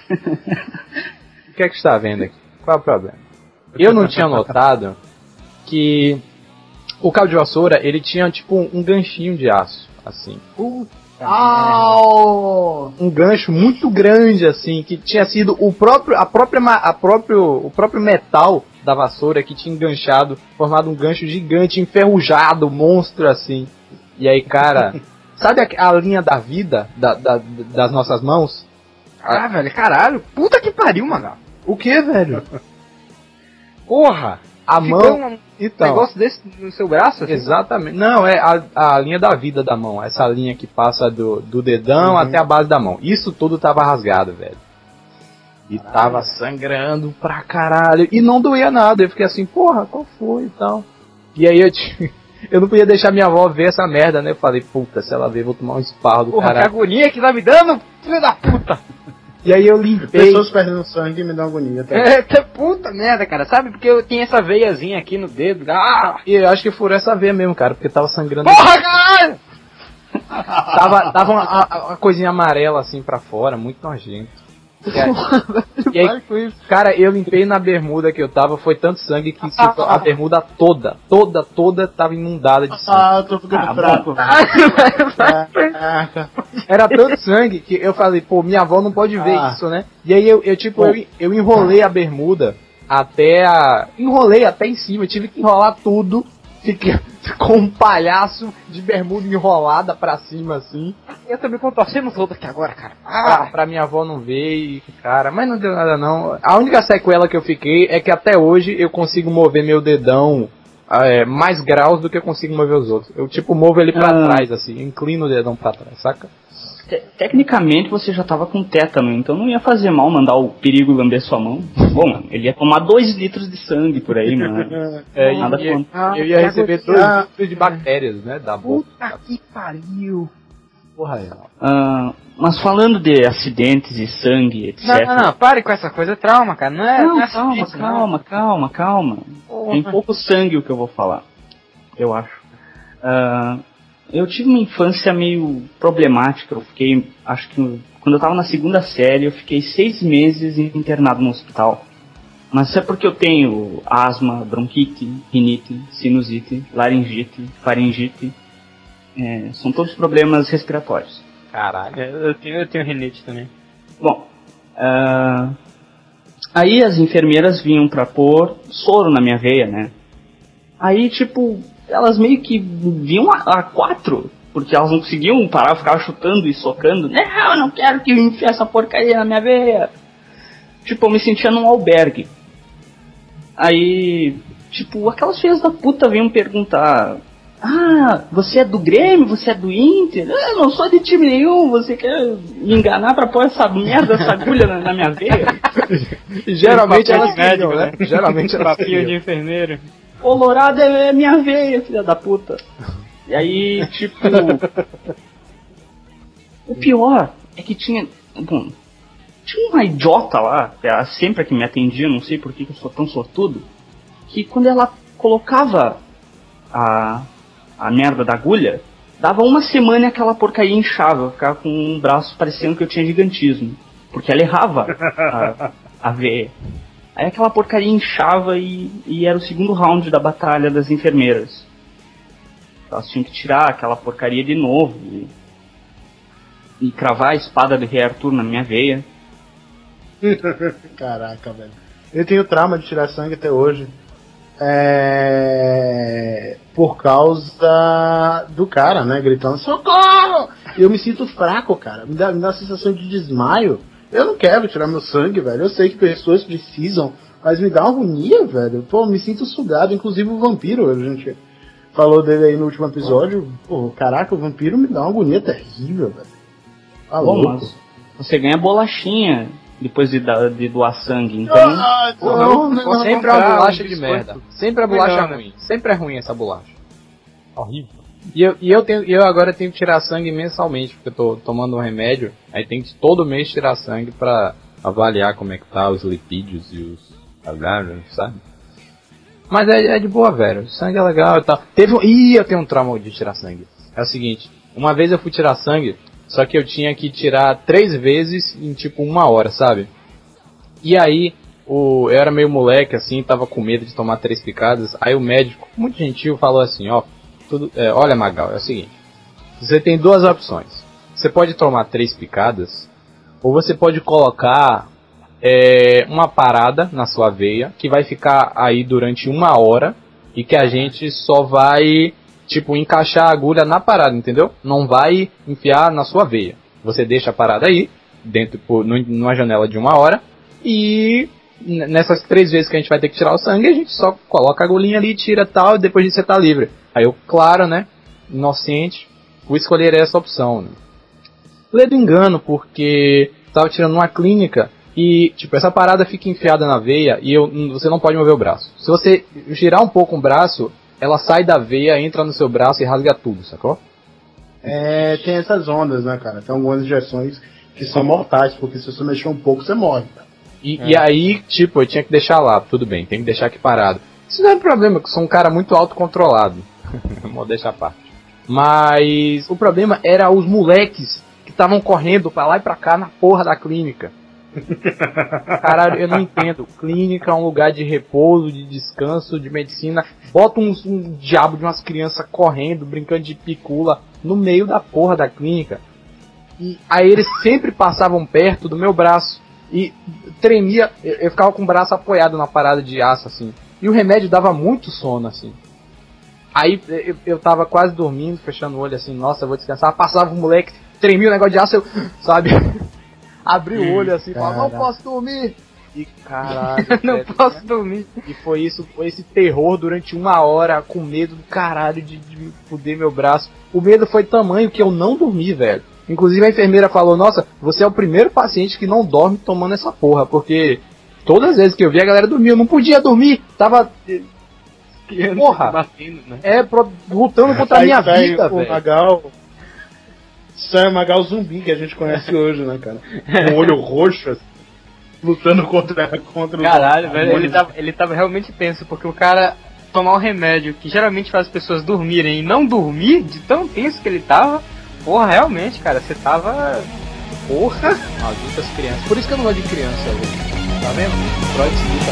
o que é que está vendo aqui? Qual é o problema? Eu não tinha notado que o cabo de vassoura, ele tinha tipo um ganchinho de aço, assim. Um gancho muito grande, assim, que tinha sido o próprio metal da vassoura que tinha enganchado, formado um gancho gigante, enferrujado, monstro, assim. E aí, cara, sabe a linha da vida das nossas mãos? Velho, caralho, puta que pariu, mano. O que, velho? Porra! A mão... Então, negócio desse no seu braço? Assim? Exatamente. Não, é a linha da vida da mão. Essa linha que passa do dedão até a base da mão. Isso tudo tava rasgado, velho. E tava sangrando pra caralho. E não doía nada. Eu fiquei assim, porra, qual foi e tal. E aí eu não podia deixar minha avó ver essa merda, né? Eu falei, puta, se ela ver, eu vou tomar um esparro do caralho. Porra, que agonia que tá me dando, filho da puta. E aí eu limpei. Pessoas perdendo sangue me dão agonia. Tá? Puta merda, cara. Sabe, porque eu tenho essa veiazinha aqui no dedo. E eu acho que furou essa veia mesmo, cara. Porque tava sangrando. Porra, caralho! Tava uma coisinha amarela assim pra fora, muito nojento. E aí, cara, eu limpei na bermuda que eu tava, foi tanto sangue que a bermuda toda tava inundada de sangue. Eu tô ficando fraco. Era tanto sangue que eu falei, pô, minha avó não pode ver isso, né? E aí eu enrolei a bermuda enrolei até em cima, eu tive que enrolar tudo. Fiquei com um palhaço de bermuda enrolada pra cima, assim. Eu também contorcendo todo aqui agora, cara. Pra minha avó não ver e, cara, mas não deu nada não. A única sequela que eu fiquei é que até hoje eu consigo mover meu dedão mais graus do que eu consigo mover os outros. Eu tipo movo ele pra trás, assim, inclino o dedão pra trás, saca? Tecnicamente você já tava com tétano, então não ia fazer mal mandar o perigo lamber sua mão. Bom, ele ia tomar 2 litros de sangue por aí, mano. Eu ia receber 2 litros de bactérias, né, da boca. Puta que pariu. Porra, mas falando de acidentes e sangue, etc. Não, pare com essa coisa, trauma, cara. Não é acidente, calma. Tem pouco sangue o que eu vou falar, eu acho. Eu tive uma infância meio problemática. Eu fiquei, acho que quando eu tava na 2ª série, eu fiquei 6 meses internado no hospital. Mas isso é porque eu tenho asma, bronquite, rinite, sinusite, laringite, faringite. São todos problemas respiratórios. Caralho, eu tenho rinite também. Bom, aí as enfermeiras vinham pra pôr soro na minha veia, né? Aí, tipo, elas meio que vinham a 4, porque elas não conseguiam parar, ficavam chutando e socando. Não, eu não quero que enfie essa porcaria na minha veia. Tipo, eu me sentia num albergue. Aí, tipo, aquelas filhas da puta vinham perguntar: você é do Grêmio? Você é do Inter? Eu não sou de time nenhum, você quer me enganar pra pôr essa merda, essa agulha na minha veia? Geralmente elas queriam, né? Geralmente elas papinho de enfermeiro. Colorado é minha veia, filha da puta. E aí, tipo... O pior é que tinha uma idiota lá, que era sempre a que me atendia, não sei por que eu sou tão sortudo, que quando ela colocava a merda da agulha, dava uma semana e aquela porcaria inchava, eu ficava com um braço parecendo que eu tinha gigantismo, porque ela errava a veia. Aí aquela porcaria inchava e era o 2º round da batalha das enfermeiras. Elas tinham que tirar aquela porcaria de novo e cravar a espada do Rei Arthur na minha veia. Caraca, velho. Eu tenho trauma de tirar sangue até hoje. Por causa do cara, né, gritando socorro! E eu me sinto fraco, cara. Me dá uma sensação de desmaio. Eu não quero tirar meu sangue, velho. Eu sei que pessoas precisam, mas me dá uma agonia, velho. Pô, me sinto sugado. Inclusive o vampiro, a gente falou dele aí no último episódio. Pô, caraca, o vampiro me dá uma agonia terrível, velho. Tá louco. Mas você ganha bolachinha depois de doar sangue, então... Não, sempre é uma bolacha de merda. Sempre é bolacha ruim. Sempre é ruim essa bolacha. Horrível. E eu agora tenho que tirar sangue mensalmente, porque eu tô tomando um remédio, aí tem que todo mês tirar sangue pra avaliar como é que tá os lipídios e os agravos, sabe? Mas é de boa, velho. O sangue é legal e tal. Eu tenho um trauma de tirar sangue. É o seguinte, uma vez eu fui tirar sangue, só que eu tinha que tirar 3 vezes em tipo 1 hora, sabe? E aí, eu era meio moleque assim, tava com medo de tomar 3 picadas, aí o médico, muito gentil, falou assim, olha, Magal, é o seguinte, você tem 2 opções. Você pode tomar 3 picadas, ou você pode colocar uma parada na sua veia, que vai ficar aí durante 1 hora, e que a gente só vai, tipo, encaixar a agulha na parada, entendeu? Não vai enfiar na sua veia. Você deixa a parada aí, dentro, numa janela de 1 hora, e nessas 3 vezes que a gente vai ter que tirar o sangue, a gente só coloca a agulhinha ali, tira tal, e depois disso você tá livre. Aí eu, claro, né, inocente, fui escolher essa opção, né. Ledo engano, porque tava tirando uma clínica e, tipo, essa parada fica enfiada na veia e você não pode mover o braço. Se você girar um pouco o braço, ela sai da veia, entra no seu braço e rasga tudo, sacou? Tem essas ondas, né, cara? Tem algumas injeções que são mortais, porque se você mexer um pouco, você morre, cara. E aí, tipo, eu tinha que deixar lá, tudo bem, tem que deixar aqui parado. Isso não é problema, porque eu sou um cara muito autocontrolado. Modéstia à parte. Mas o problema era os moleques que estavam correndo pra lá e pra cá na porra da clínica. Caralho, eu não entendo. Clínica é um lugar de repouso, de descanso, de medicina. Bota um diabo de umas crianças correndo, brincando de picula no meio da porra da clínica. E aí eles sempre passavam perto do meu braço e tremia. Eu ficava com o braço apoiado na parada de aço, assim. E o remédio dava muito sono, assim. Aí eu tava quase dormindo, fechando o olho, assim, nossa, eu vou descansar. Passava um moleque, tremia o negócio de aço, eu, sabe... Abri o olho assim e falava, não posso dormir. E caralho, Não velho, posso dormir. E foi esse terror durante 1 hora, com medo do caralho de fuder meu braço. O medo foi tamanho que eu não dormi, velho. Inclusive a enfermeira falou, nossa, você é o primeiro paciente que não dorme tomando essa porra, porque todas as vezes que eu vi a galera dormir, eu não podia dormir, tava... Porra, batendo, né? lutando contra a minha vida, o velho. Magal. Sam Magal zumbi que a gente conhece hoje, né, cara? Com o olho roxo, assim, lutando contra Caralho, velho, ele tava realmente tenso, porque o cara tomar um remédio que geralmente faz as pessoas dormirem e não dormir, de tão tenso que ele tava, porra, realmente, cara, você tava... Porra! Malditas crianças. Por isso que eu não gosto de criança, velho. Tá vendo? Freud se luta.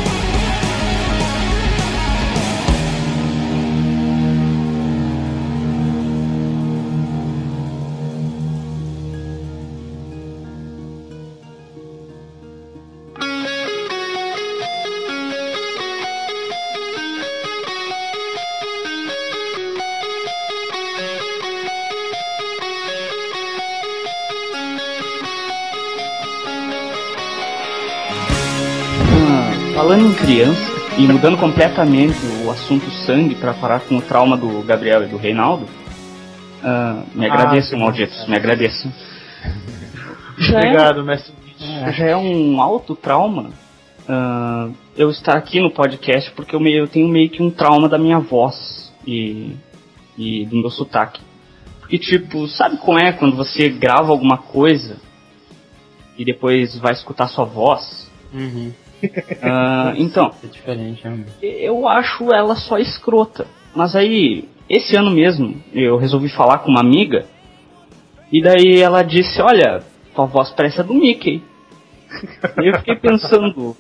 Falando em criança, e mudando completamente o assunto sangue para parar com o trauma do Gabriel e do Reinaldo, me agradeçam, malditos, me agradeçam. Obrigado, mestre. Já é um alto trauma eu estar aqui no podcast, porque eu tenho meio que um trauma da minha voz e do meu sotaque. Porque, tipo, sabe como é quando você grava alguma coisa e depois vai escutar sua voz? Uhum. Então, É diferente, realmente. eu acho ela só escrota. Mas aí, esse ano mesmo, eu resolvi falar com uma amiga. E daí ela disse, olha, tua voz parece a do Mickey. E eu fiquei pensando,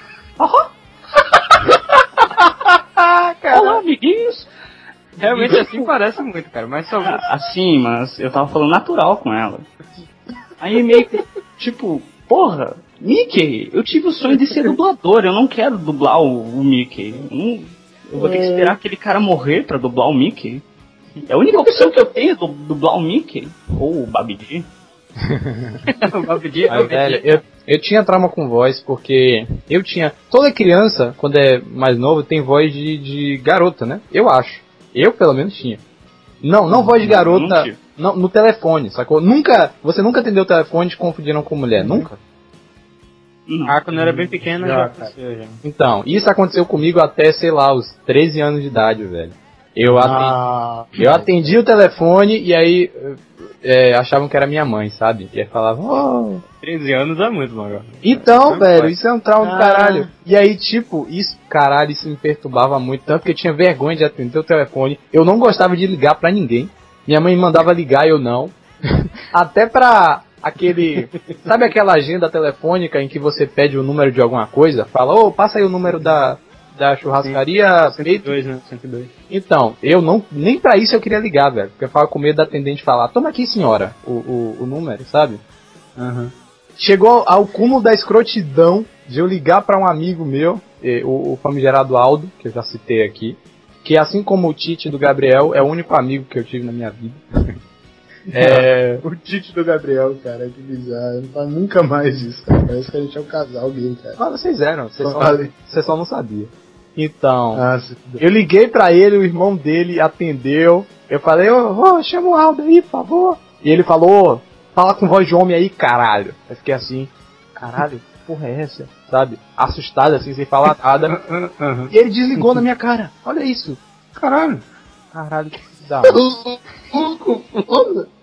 olá, amiguinhos. Realmente assim parece muito, cara, mas só... Assim, mas eu tava falando natural com ela. Aí meio que, tipo, porra, Mickey, eu tive o sonho de ser dublador, eu não quero dublar o Mickey. Eu vou ter que esperar aquele cara morrer pra dublar o Mickey. É a única opção que eu tenho é dublar o Mickey. Ou o Babidi. O Babidi, Mas, velho, eu tinha trauma com voz, porque eu tinha... Toda criança, quando é mais novo, tem voz de garota, né? Eu acho. Eu, pelo menos, tinha. Não voz de garota no telefone, sacou? Você nunca atendeu o telefone e confundiram com mulher, nunca? Ah, quando eu era bem pequeno já aconteceu, já. Então, isso aconteceu comigo até, sei lá, os 13 anos de idade, velho. Eu atendi o telefone e aí achavam que era minha mãe, sabe? E aí falavam, 13 anos é muito, mano. Então, velho, isso é um trauma do caralho. E aí, tipo, isso me perturbava muito, tanto que eu tinha vergonha de atender o telefone. Eu não gostava de ligar pra ninguém. Minha mãe mandava ligar e eu não. Até pra aquele... Sabe aquela agenda telefônica em que você pede o número de alguma coisa? Fala, passa aí o número da churrascaria... 102, né? 102. Então, eu não... Nem pra isso eu queria ligar, velho. Porque eu ficava com medo da atendente falar, toma aqui, senhora, o número, sabe? Uhum. Chegou ao cúmulo da escrotidão de eu ligar pra um amigo meu, o famigerado Aldo, que eu já citei aqui, que assim como o Tite do Gabriel, é o único amigo que eu tive na minha vida. O Tite do Gabriel, cara, que bizarro. Eu não falo nunca mais isso, cara. Parece que a gente é um casal gay, cara. Mas vocês eram, Vale. você só não sabia. Então, Nossa, eu liguei pra ele, o irmão dele atendeu. Eu falei, chama o Aldo aí, por favor. E ele falou, fala com voz de homem aí, caralho. Eu fiquei assim, caralho, que porra é essa? Sabe? Assustado assim, sem falar nada. E ele desligou na minha cara. Olha isso. Caralho, que dá. foda.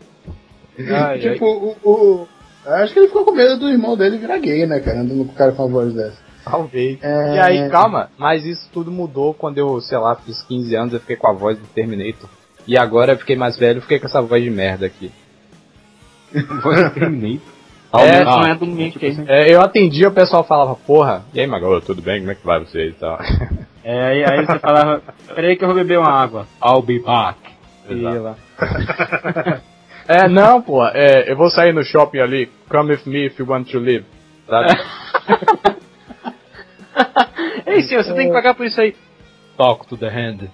Tipo, acho que ele ficou com medo do irmão dele virar gay, né, cara? Andando com o cara com a voz dessa. Talvez. E aí, calma, mas isso tudo mudou quando eu, sei lá, fiz 15 anos, eu fiquei com a voz do Terminator. E agora eu fiquei mais velho, eu fiquei com essa voz de merda aqui. Voz do Terminator? Não é do Mickey. Eu atendia, o pessoal falava, porra, e aí, Magal, tudo bem? Como é que vai você e tal? Aí você falava, peraí que eu vou beber uma água. I'll be back. Exato. Não, pô, eu vou sair no shopping ali, come with me if you want to live, sabe? Ei, senhor, você tem que pagar por isso aí. Talk to the hand.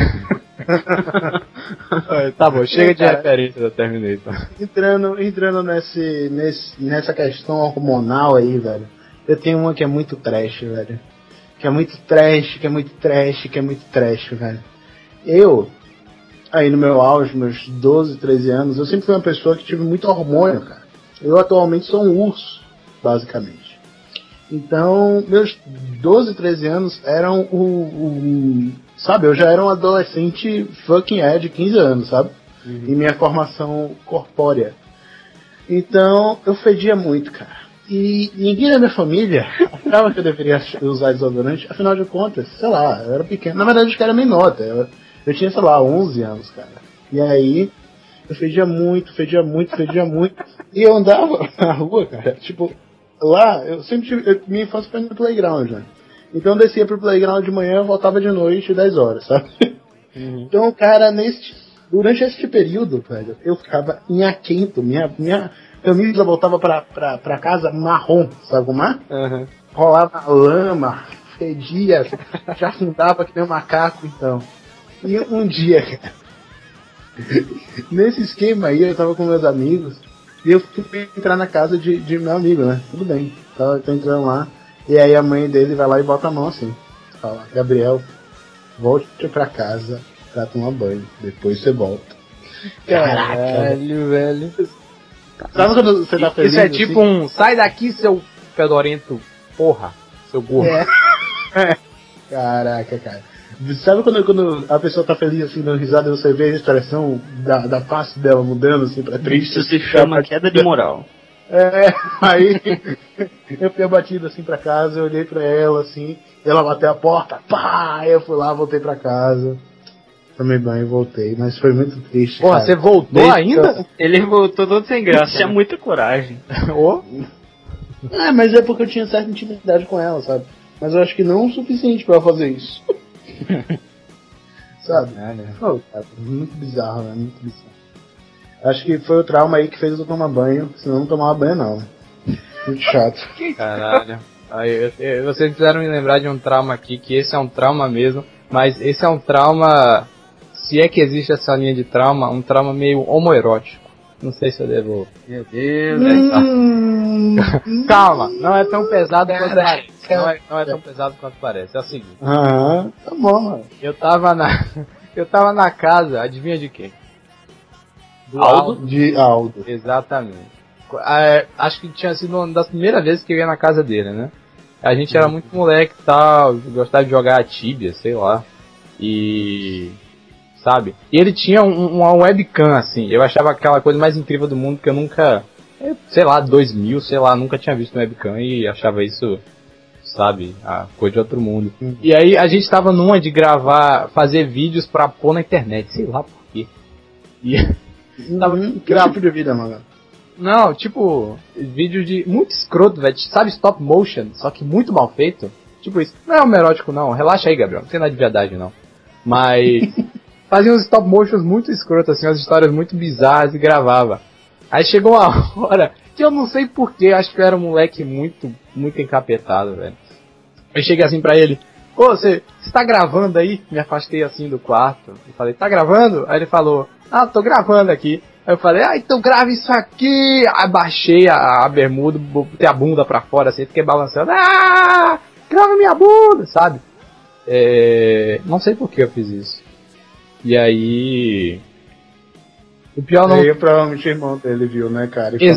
Tá bom, chega de referência da Terminator. Entrando nessa questão hormonal aí, velho. eu tenho uma que é muito trash, velho. Que é muito trash, velho. Eu, aí no meu auge, meus 12, 13 anos, eu sempre fui uma pessoa que tive muito hormônio, cara. Eu atualmente sou um urso, basicamente. Então, meus 12, 13 anos eram sabe, eu já era um adolescente fucking de 15 anos, sabe? Em minha formação corpórea. Então, eu fedia muito, cara. E ninguém da minha família achava que eu deveria usar desodorante, afinal de contas, sei lá, eu era pequeno. Na verdade, eu era menor, eu tinha, sei lá, 11 anos, cara. E aí, eu fedia muito. E eu andava na rua, cara, tipo, lá, eu sempre tive, minha infância foi no playground, né? Então eu descia pro playground de manhã, voltava de noite, 10 horas, sabe? Então, cara, durante esse período, velho, eu ficava inhaquento, minha camisa voltava pra casa marrom, sabe como é? Rolava lama, fedia, já afundava que nem um macaco, então. E um dia, cara, nesse esquema aí, eu tava com meus amigos, e eu fui entrar na casa de meu amigo, né? Tudo bem, tô entrando lá, e aí a mãe dele vai lá e bota a mão assim, fala, Gabriel, volte pra casa pra tomar banho, depois você volta. Caralho, velho. Sabe quando você tá feliz? Isso é tipo assim? Sai daqui, seu fedorento, porra, seu gordo. Caraca, cara. Sabe quando a pessoa tá feliz assim, dando risada, e você vê a expressão da face dela mudando assim pra triste? Isso se chama queda de moral. Aí eu fui abatido assim pra casa, eu olhei pra ela assim, ela bateu a porta, pá, eu fui lá, voltei pra casa. Tomei banho e voltei, mas foi muito triste. Porra, cara. você voltou ainda? Ele voltou todo sem graça. Isso é muita coragem. Mas é porque eu tinha certa intimidade com ela, sabe? Mas eu acho que não o suficiente pra ela fazer isso. Sabe? Cara, muito bizarro, né? Muito bizarro. Acho que foi o trauma aí que fez eu tomar banho, senão eu não tomava banho não. Muito chato. Caralho. Aí, vocês fizeram me lembrar de um trauma aqui, que esse é um trauma mesmo, mas esse é um trauma, se é que existe essa linha de trauma, um trauma meio homoerótico. Não sei se eu devo... Meu Deus, Calma, não é tão pesado quanto parece. Não é tão pesado quanto parece. É o seguinte. Tá bom, mano. Eu tava na casa, adivinha de quem? Do Aldo? De Aldo. Exatamente. Acho que tinha sido uma das primeiras vezes que eu ia na casa dele, né? A gente era muito moleque e tal, gostava de jogar Tibia, sei lá. E... sabe? E ele tinha uma webcam, assim. Eu achava aquela coisa mais incrível do mundo, que eu nunca... sei lá, 2000, sei lá, nunca tinha visto uma webcam e achava isso, sabe, a coisa de outro mundo. E aí a gente tava numa de fazer vídeos pra pôr na internet, sei lá por quê. E... que tipo de vida, mano? Não, tipo, vídeo de muito escroto, velho. Sabe, stop motion, só que muito mal feito. Tipo isso. Não é homoerótico, não. Relaxa aí, Gabriel. Não tem nada de verdade, não. Mas fazia uns stop motions muito escrotos, assim, umas histórias muito bizarras e gravava. Aí chegou uma hora que eu não sei porquê, acho que eu era um moleque muito, muito encapetado, velho. Eu cheguei assim pra ele, ô, você tá gravando aí? Me afastei assim do quarto. Eu falei, tá gravando? Aí ele falou, tô gravando aqui. Aí eu falei, então grava isso aqui. Abaixei a bermuda, botei a bunda pra fora, assim, fiquei balançando. Grava minha bunda, sabe? Não sei por que eu fiz isso. E aí... o pior não... Aí provavelmente o irmão dele viu, né, cara? E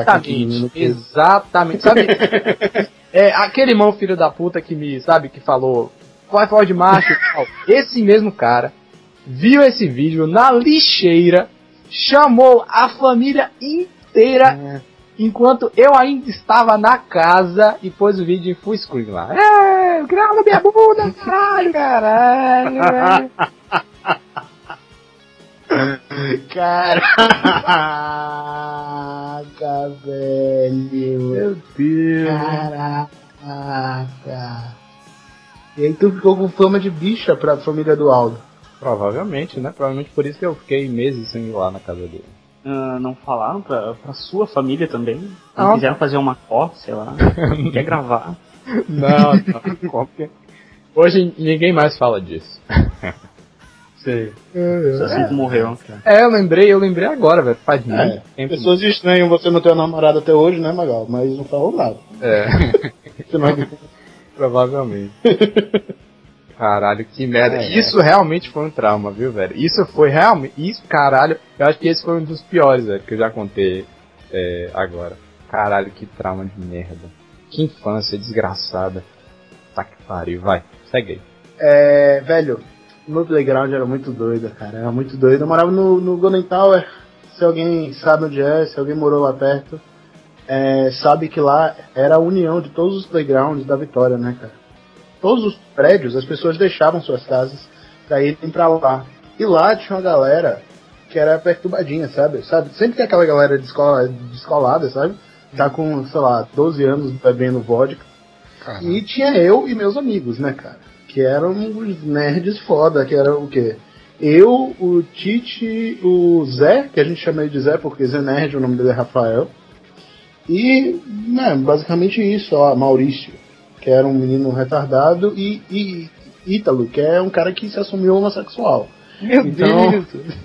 exatamente. Sabe? Aquele irmão filho da puta que me, sabe, que falou, vai fora de macho e tal. Esse mesmo cara viu esse vídeo na lixeira, chamou a família inteira, enquanto eu ainda estava na casa, e pôs o vídeo em full screen lá. Grava minha bunda, caralho, velho. Caraca, velho. Meu Deus. Caraca. E aí tu ficou com fama de bicha pra família do Aldo. Provavelmente, né? Provavelmente por isso que eu fiquei meses sem ir lá na casa dele. Não falaram pra sua família também? Não quiseram fazer uma cópia, sei lá. Quer gravar? Não, cópia. Hoje ninguém mais fala disso. Sei. Seu assunto morreu. Eu lembrei agora, velho. Faz muito tempo. Pessoas estranham você não ter uma namorada até hoje, né, Magal? Mas não falou nada. Você não acredita? Provavelmente. Caralho, que merda. Isso realmente foi um trauma, viu, velho? Isso foi realmente... Isso, caralho, eu acho que esse foi um dos piores, velho, que eu já contei agora. Caralho, que trauma de merda. Que infância desgraçada. Tá que pariu, vai. Segue aí. Velho, meu playground era muito doido, cara. Era muito doido. Eu morava no Golden Tower. Se alguém sabe onde é, se alguém morou lá perto, sabe que lá era a união de todos os playgrounds da Vitória, né, cara? Todos os prédios, as pessoas deixavam suas casas pra irem pra lá. E lá tinha uma galera que era perturbadinha, sabe? Sempre tem aquela galera descolada, sabe? Tá com, sei lá, 12 anos bebendo vodka. Caramba. E tinha eu e meus amigos, né, cara? Que eram os nerds foda, que era o quê? Eu, o Tite, o Zé, que a gente chama ele de Zé porque Zé Nerd, o nome dele é Rafael. E, né, basicamente isso, ó, Maurício, que era um menino retardado, e Ítalo, que é um cara que se assumiu homossexual. Meu Deus!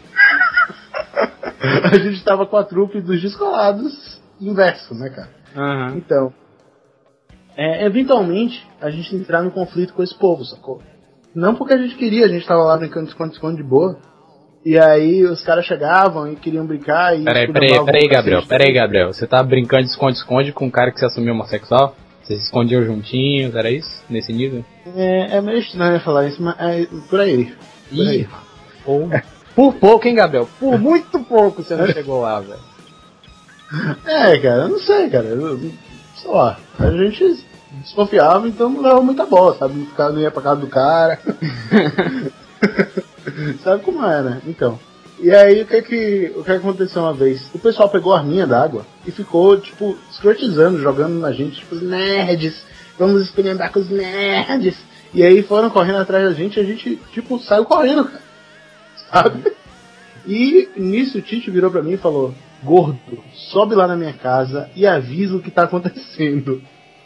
A gente tava com a trupe dos descolados inverso, né, cara? Uhum. Então, eventualmente, a gente entrar no conflito com esse povo, sacou? Não porque a gente queria, a gente tava lá brincando de esconde-esconde de boa. E aí os caras chegavam e queriam brincar e... Peraí, Gabriel. Você tá brincando de esconde-esconde com um cara que se assumiu homossexual? Vocês se escondiam juntinhos, era isso? Nesse nível? É meio estranho falar isso, mas é por aí. Ih, por pouco, hein, Gabriel? Por muito pouco você não chegou lá, velho. Cara, eu não sei, cara. Sei lá, a gente desconfiava, então não levava muita bola, sabe? Não ia pra casa do cara. Sabe como é, né? Então. E aí, o que aconteceu uma vez? O pessoal pegou a arminha d'água e ficou, tipo, escrotizando, jogando na gente, tipo, os nerds, vamos experimentar com os nerds. E aí foram correndo atrás da gente e a gente, tipo, saiu correndo, cara. Sabe? E nisso o Tite virou pra mim e falou: gordo, sobe lá na minha casa e avisa o que tá acontecendo.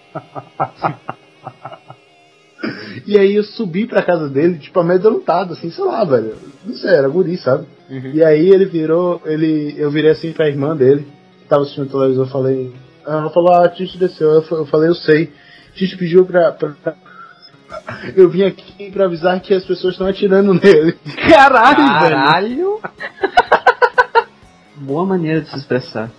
E aí eu subi pra casa dele, tipo, amedrontado, assim, sei lá, velho. Não sei, era guri, sabe? Uhum. E aí eu virei assim pra irmã dele, que tava assistindo televisão, eu falei... Ela falou, Tite desceu. Eu falei, eu sei. Tite pediu pra... Eu vim aqui pra avisar que as pessoas estão atirando nele. Caralho! Boa maneira de se expressar.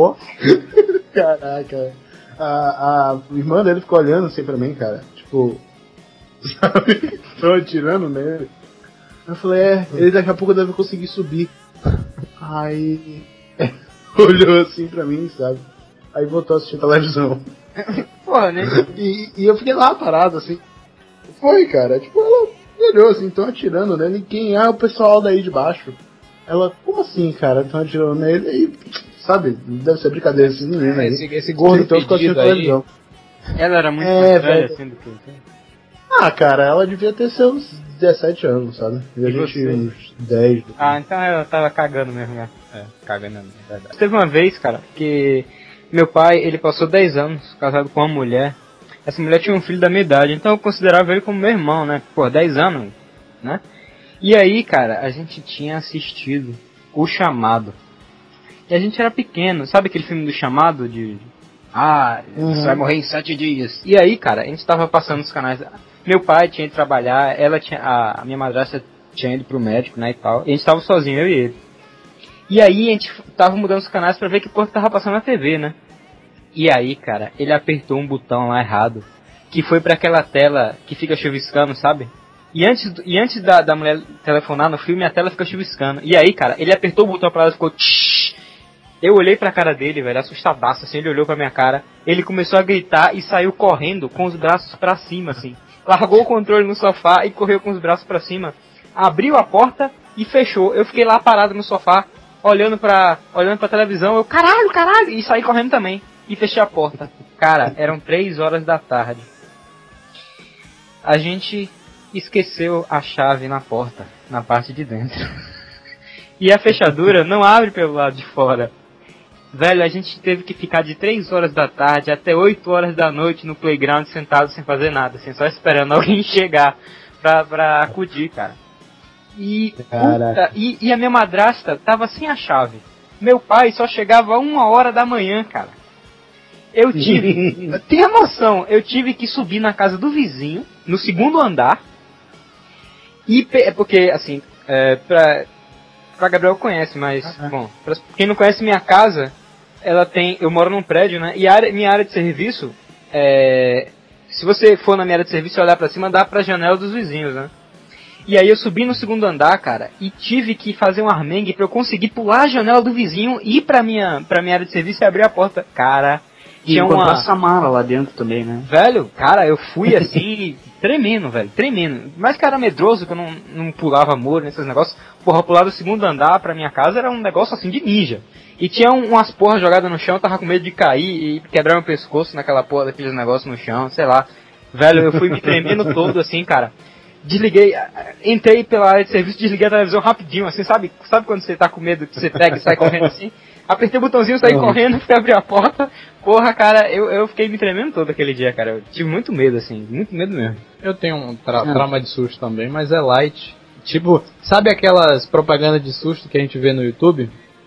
Caraca. A irmã dele ficou olhando assim pra mim, cara. Tipo... Sabe? Tô atirando nele. Eu falei, ele daqui a pouco deve conseguir subir. Aí... olhou assim pra mim, sabe? Aí voltou a assistir televisão. Porra, né? E eu fiquei lá parado, assim. Foi, cara. Tipo, ela olhou assim, estão atirando nele. E quem é o pessoal daí de baixo? Ela, como assim, cara? Estão atirando nele e... Sabe? Deve ser brincadeira esse menino aí. Esse gordo então ficou assistindo televisão. Ela era muito mais velha assim do que... cara, ela devia ter seus 17 anos, sabe? E a gente uns 10. Então ela tava cagando mesmo, né? Cagando mesmo, é verdade. Teve uma vez, cara, que meu pai, ele passou 10 anos casado com uma mulher. Essa mulher tinha um filho da minha idade, então eu considerava ele como meu irmão, né? Pô, 10 anos, né? E aí, cara, a gente tinha assistido O Chamado. E a gente era pequeno, sabe aquele filme do Chamado? Você vai morrer em 7 dias. E aí, cara, a gente tava passando os canais. Meu pai tinha ido trabalhar, a minha madrasta tinha ido pro médico, né, e tal. E a gente tava sozinho, eu e ele. E aí a gente tava mudando os canais pra ver que porra tava passando na TV, né? E aí, cara, ele apertou um botão lá errado, que foi pra aquela tela que fica chuviscando, sabe? E antes da mulher telefonar no filme, a tela fica chuviscando. E aí, cara, ele apertou o botão pra ela e ficou... Tsh! Eu olhei pra cara dele, velho, assustadaço, assim, ele olhou pra minha cara. Ele começou a gritar e saiu correndo com os braços pra cima, assim. Largou o controle no sofá e correu com os braços pra cima. Abriu a porta e fechou. Eu fiquei lá parado no sofá, olhando pra televisão. Eu, caralho! E saí correndo também. E fechei a porta. Cara, eram 3 horas da tarde. A gente esqueceu a chave na porta, na parte de dentro. E a fechadura não abre pelo lado de fora. Velho, a gente teve que ficar de 3 horas da tarde até 8 horas da noite no playground sentado sem fazer nada, assim, só esperando alguém chegar pra acudir, cara. E a minha madrasta tava sem a chave. Meu pai só chegava 1 hora da manhã, cara. Eu tive... Tenha noção, eu tive que subir na casa do vizinho, no segundo andar, e... Porque, assim, pra Gabriel conhece, mas, bom, pra quem não conhece minha casa, ela tem... Eu moro num prédio, né? E minha área de serviço, se você for na minha área de serviço e olhar pra cima, dá pra janela dos vizinhos, né? E aí eu subi no segundo andar, cara, e tive que fazer um armengue pra eu conseguir pular a janela do vizinho, ir pra minha área de serviço e abrir a porta. Cara, tinha encontrar a Samara lá dentro também, né? Velho, cara, eu fui assim, tremendo, velho, tremendo. Mais que era medroso, que eu não pulava muro nesses negócios. Porra, pular do segundo andar pra minha casa era um negócio assim de ninja. E tinha umas porras jogadas no chão, eu tava com medo de cair e quebrar meu pescoço naquela porra daqueles negócios no chão, sei lá. Velho, eu fui me tremendo todo assim, cara. Desliguei, entrei pela área de serviço, desliguei a televisão rapidinho, assim, sabe quando você tá com medo que você pega e sai correndo assim? Apertei o botãozinho, saí correndo, fui abrir a porta. Porra, cara, eu fiquei me tremendo todo aquele dia, cara. Eu tive muito medo, assim, muito medo mesmo. Eu tenho um trauma de susto também, mas é light. Tipo, sabe aquelas propagandas de susto que a gente vê no YouTube?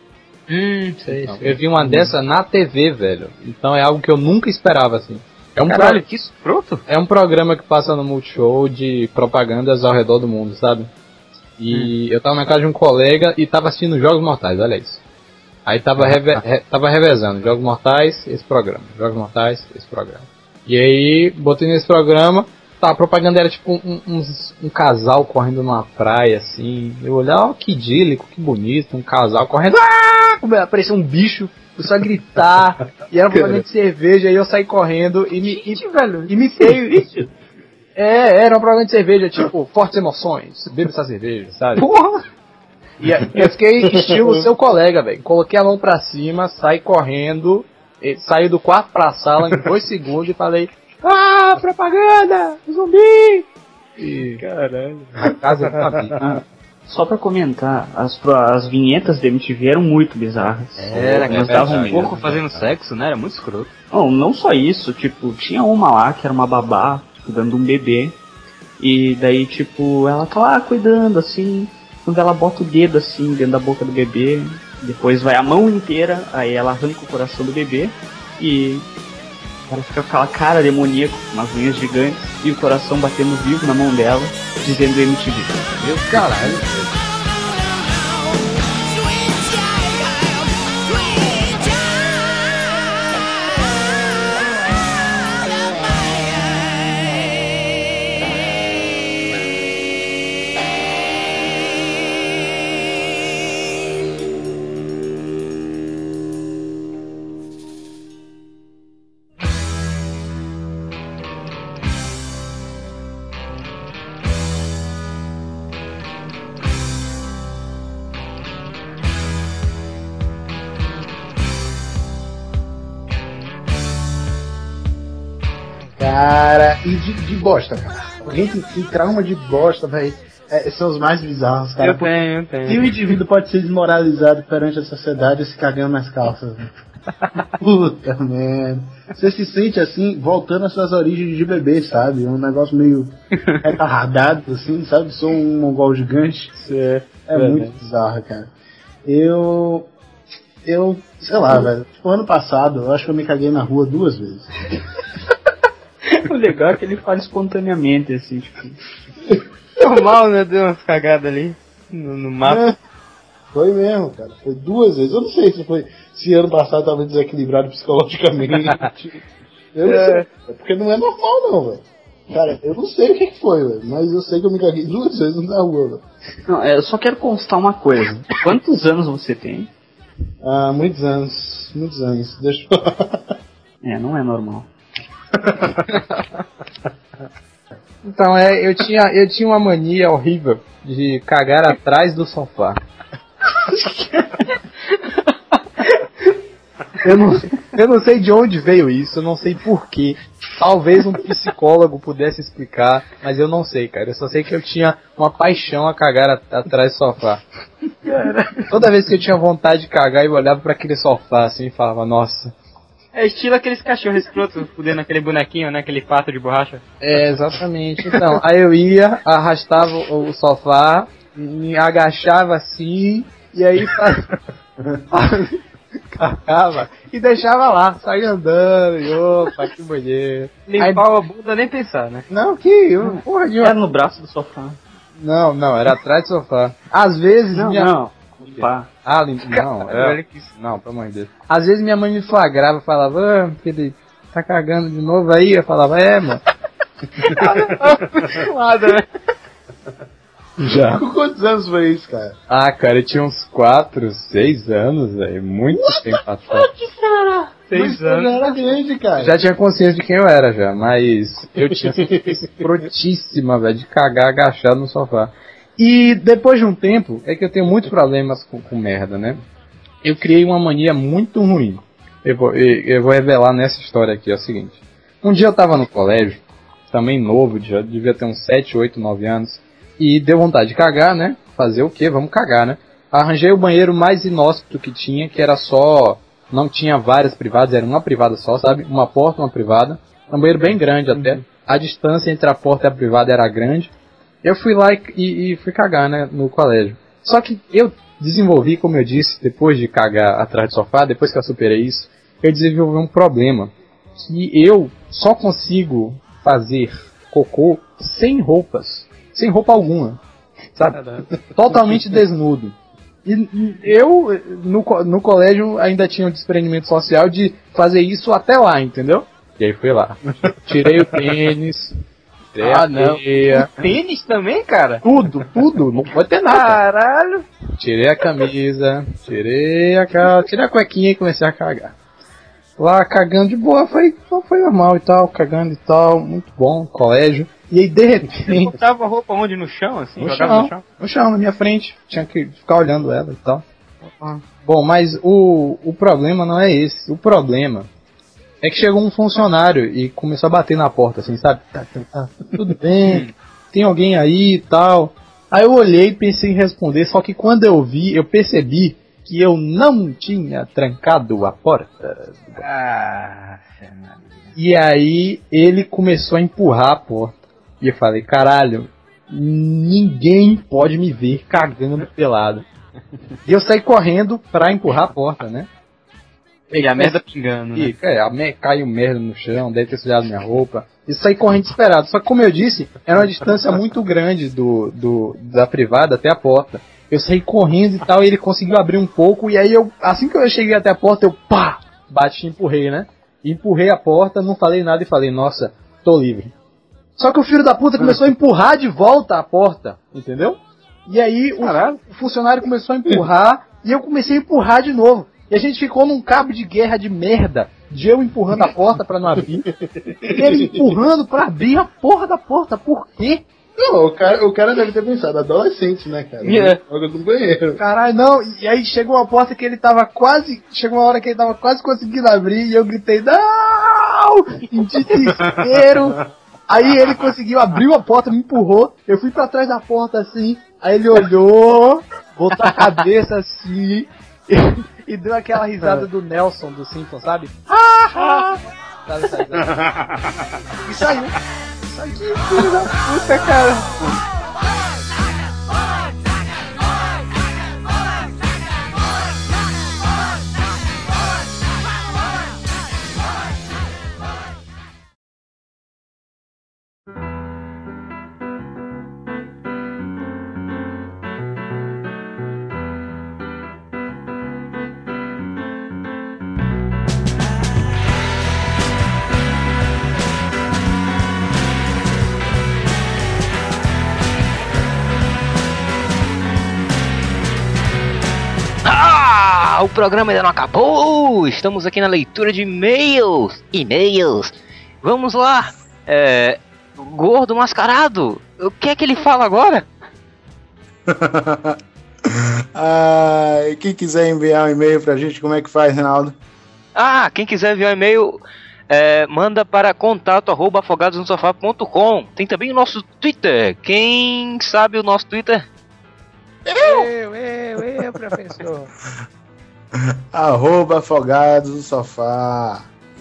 Sei. Eu vi uma dessa na TV, velho. Então é algo que eu nunca esperava, assim. Caralho, que escroto. É um programa que passa no Multishow de propagandas ao redor do mundo, sabe? E eu tava na casa de um colega e tava assistindo Jogos Mortais, olha isso. Aí tava revezando Jogos Mortais, esse programa. Jogos Mortais, esse programa. E aí, botei nesse programa, a propaganda era tipo um casal correndo numa praia, assim. Eu olhava, que idílico, que bonito, um casal correndo. Apareceu um bicho. Começou a gritar, e era um propaganda de cerveja, e eu saí correndo e imitei. Era um propaganda de cerveja, tipo, fortes emoções, beba essa cerveja, sabe? Porra! E eu fiquei estilo seu colega, velho. Coloquei a mão pra cima, saí correndo, saí do quarto pra sala em 2 segundos e falei: propaganda! Zumbi! E caralho, a casa tá viva. Só pra comentar, as vinhetas da MTV eram muito bizarras. Era, que estavam um pouco fazendo sexo, né? Era muito escroto. Não só isso, tipo, tinha uma lá que era uma babá, cuidando de um bebê. E daí, tipo, ela tá lá cuidando, assim, quando ela bota o dedo, assim, dentro da boca do bebê. Depois vai a mão inteira, aí ela arranca o coração do bebê. E ela fica com aquela cara demoníaca, umas unhas gigantes, e o coração batendo vivo na mão dela, dizendo MTV. Meu caralho. Cara, e de bosta, cara. Alguém tem trauma de bosta, velho. São os mais bizarros, cara. Eu tenho. Se o indivíduo pode ser desmoralizado perante a sociedade se cagando nas calças, velho. Puta merda. Você se sente assim, voltando às suas origens de bebê, sabe? Um negócio meio retardado, assim, sabe? Sou um mongol gigante. É muito bizarro, cara. Eu sei lá, velho. Tipo, ano passado, eu acho que eu me caguei na rua 2 vezes. O legal é que ele fala espontaneamente, assim, tipo. Normal, né? Deu umas cagadas ali no mapa. Foi mesmo, cara. Foi 2 vezes. Eu não sei se ano passado tava desequilibrado psicologicamente. Eu não sei. Porque não é normal, não, velho. Cara, eu não sei o que foi, velho. Mas eu sei que eu me caguei 2 vezes na rua, velho. Não, eu só quero constar uma coisa. Quantos anos você tem? Muitos anos. Muitos anos. Deixa eu... Não é normal. Então, eu tinha uma mania horrível de cagar atrás do sofá. Eu não sei de onde veio isso, eu não sei porquê. Talvez um psicólogo pudesse explicar, mas eu não sei, cara. Eu só sei que eu tinha uma paixão a cagar atrás do sofá. Toda vez que eu tinha vontade de cagar, eu olhava pra aquele sofá assim e falava, nossa. É estilo aqueles cachorros escrotos fudendo aquele bonequinho, né? Aquele pato de borracha. Exatamente. Então, aí eu ia, arrastava o sofá, me agachava assim, e aí cagava e deixava lá, saía andando, e opa, que bonito. Limpar a bunda nem pensar, né? Não, que porra de... Era no braço do sofá. Não, era atrás do sofá. Às vezes Não. Pá. Não, pelo amor de Deus. Às vezes minha mãe me flagrava e falava, ele tá cagando de novo aí? Eu falava, mano. Acostumada, né? Já. Com quantos anos foi isso, cara? Ah, cara, eu tinha uns 4, 6 anos, velho. Muito tempo atrás. 6 Já anos. era grande, cara. Já tinha consciência de quem eu era, já. Mas eu tinha escrotíssima, velho, de cagar agachado no sofá. E depois de um tempo, é que eu tenho muitos problemas com merda, né? Eu criei uma mania muito ruim. Eu vou revelar nessa história aqui, é o seguinte. Um dia eu tava no colégio, também novo, já devia ter uns 7, 8, 9 anos, e deu vontade de cagar, né? Fazer o quê? Vamos cagar, né? Arranjei o banheiro mais inóspito que tinha, que era só... Não tinha várias privadas, era uma privada só, sabe? Uma porta, uma privada. Um banheiro bem grande até. A distância entre a porta e a privada era grande. Eu fui lá e fui cagar, né, no colégio. Só que eu desenvolvi, como eu disse, depois de cagar atrás do sofá, depois que eu superei isso, eu desenvolvi um problema. Que eu só consigo fazer cocô sem roupas. Sem roupa alguma. Sabe? Totalmente desnudo. E eu, no colégio, ainda tinha um desprendimento social de fazer isso até lá, entendeu? E aí fui lá. Tirei o tênis... Não. Tênis também, cara? Tudo, não pode ter nada. Caralho. Tirei a camisa, tirei a cuequinha e comecei a cagar. Lá cagando de boa, foi normal e tal, cagando e tal, muito bom, colégio. E aí de repente... Você botava a roupa onde? No chão, assim? No chão, na minha frente. Tinha que ficar olhando ela e tal. Bom, mas o problema não é esse. O problema é que chegou um funcionário e começou a bater na porta, assim, sabe? Tá, tudo bem, tem alguém aí e tal. Aí eu olhei e pensei em responder, só que quando eu vi, eu percebi que eu não tinha trancado a porta. E aí ele começou a empurrar a porta. E eu falei, caralho, ninguém pode me ver cagando pelado. E eu saí correndo pra empurrar a porta, né? E a merda pingando, né? Caiu merda no chão, deve ter sujado minha roupa. E saí correndo desesperado. Só que, como eu disse, era uma distância muito grande da privada até a porta. Eu saí correndo e tal, e ele conseguiu abrir um pouco. E aí, assim que eu cheguei até a porta, eu bati e empurrei, né? Empurrei a porta, não falei nada e falei, nossa, tô livre. Só que o filho da puta começou a empurrar de volta a porta, entendeu? E aí, o funcionário começou a empurrar, e eu comecei a empurrar de novo. E a gente ficou num cabo de guerra de merda, de eu empurrando a porta pra não abrir, e ele empurrando pra abrir a porra da porta. Por quê? Não, o cara deve ter pensado, adolescente, né, cara? Joga no banheiro. Caralho, não, e aí chegou uma porta que ele tava quase, chegou uma hora que ele tava quase conseguindo abrir, e eu gritei, não! Em desespero. Aí ele conseguiu, abriu a porta, me empurrou, eu fui pra trás da porta assim, aí ele olhou, botou a cabeça assim, e deu aquela risada do Nelson do Simpsons, sabe? Sabe essa risada? E saiu. Que filho da puta, cara. O programa ainda não acabou. Estamos aqui na leitura de e-mails. Vamos lá. Gordo mascarado, o que é que ele fala agora? Quem quiser enviar um e-mail pra gente, como é que faz, Reinaldo? Quem quiser enviar um e-mail, manda para contato@afogadosnosofá.com. Tem também o nosso Twitter. Quem sabe o nosso Twitter? Eu, professor. @afogados no sofá.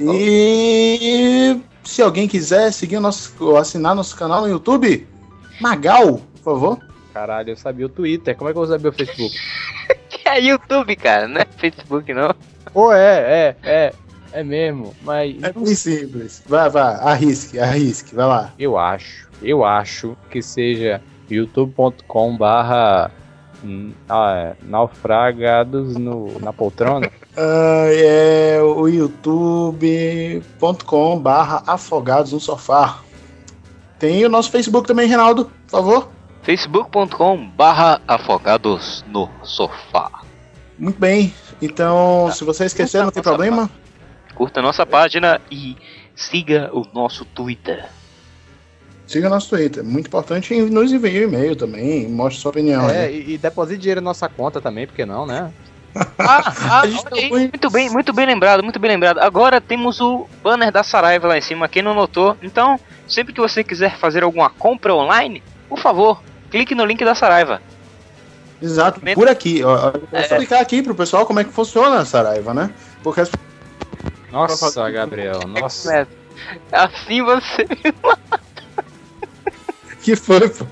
E se alguém quiser seguir ou assinar nosso canal no YouTube, Magal, por favor. Caralho, eu sabia o Twitter, como é que eu vou saber o Facebook? É YouTube, cara, não é Facebook, não. Ou é mesmo, mas É bem simples. Vai, arrisque, vai lá. Eu acho que seja youtube.com/naufragados na poltrona. É o youtube.com/afogados no sofá. Tem o nosso Facebook também, Reinaldo, por favor. facebook.com/afogados no sofá. Muito bem. Então, se você esquecer, não tem problema. Curta a nossa página e siga o nosso Twitter. Siga nosso Twitter. Muito importante, nos envie um e-mail também. Mostre sua opinião. e deposite dinheiro na nossa conta também, porque não, né? Muito bem lembrado. Agora temos o banner da Saraiva lá em cima, quem não notou. Então, sempre que você quiser fazer alguma compra online, por favor, clique no link da Saraiva. Exato, por aqui. Ó, vou explicar aqui pro pessoal como é que funciona a Saraiva, né? Porque Nossa, Gabriel, nossa. Assim você... Que foi, pô?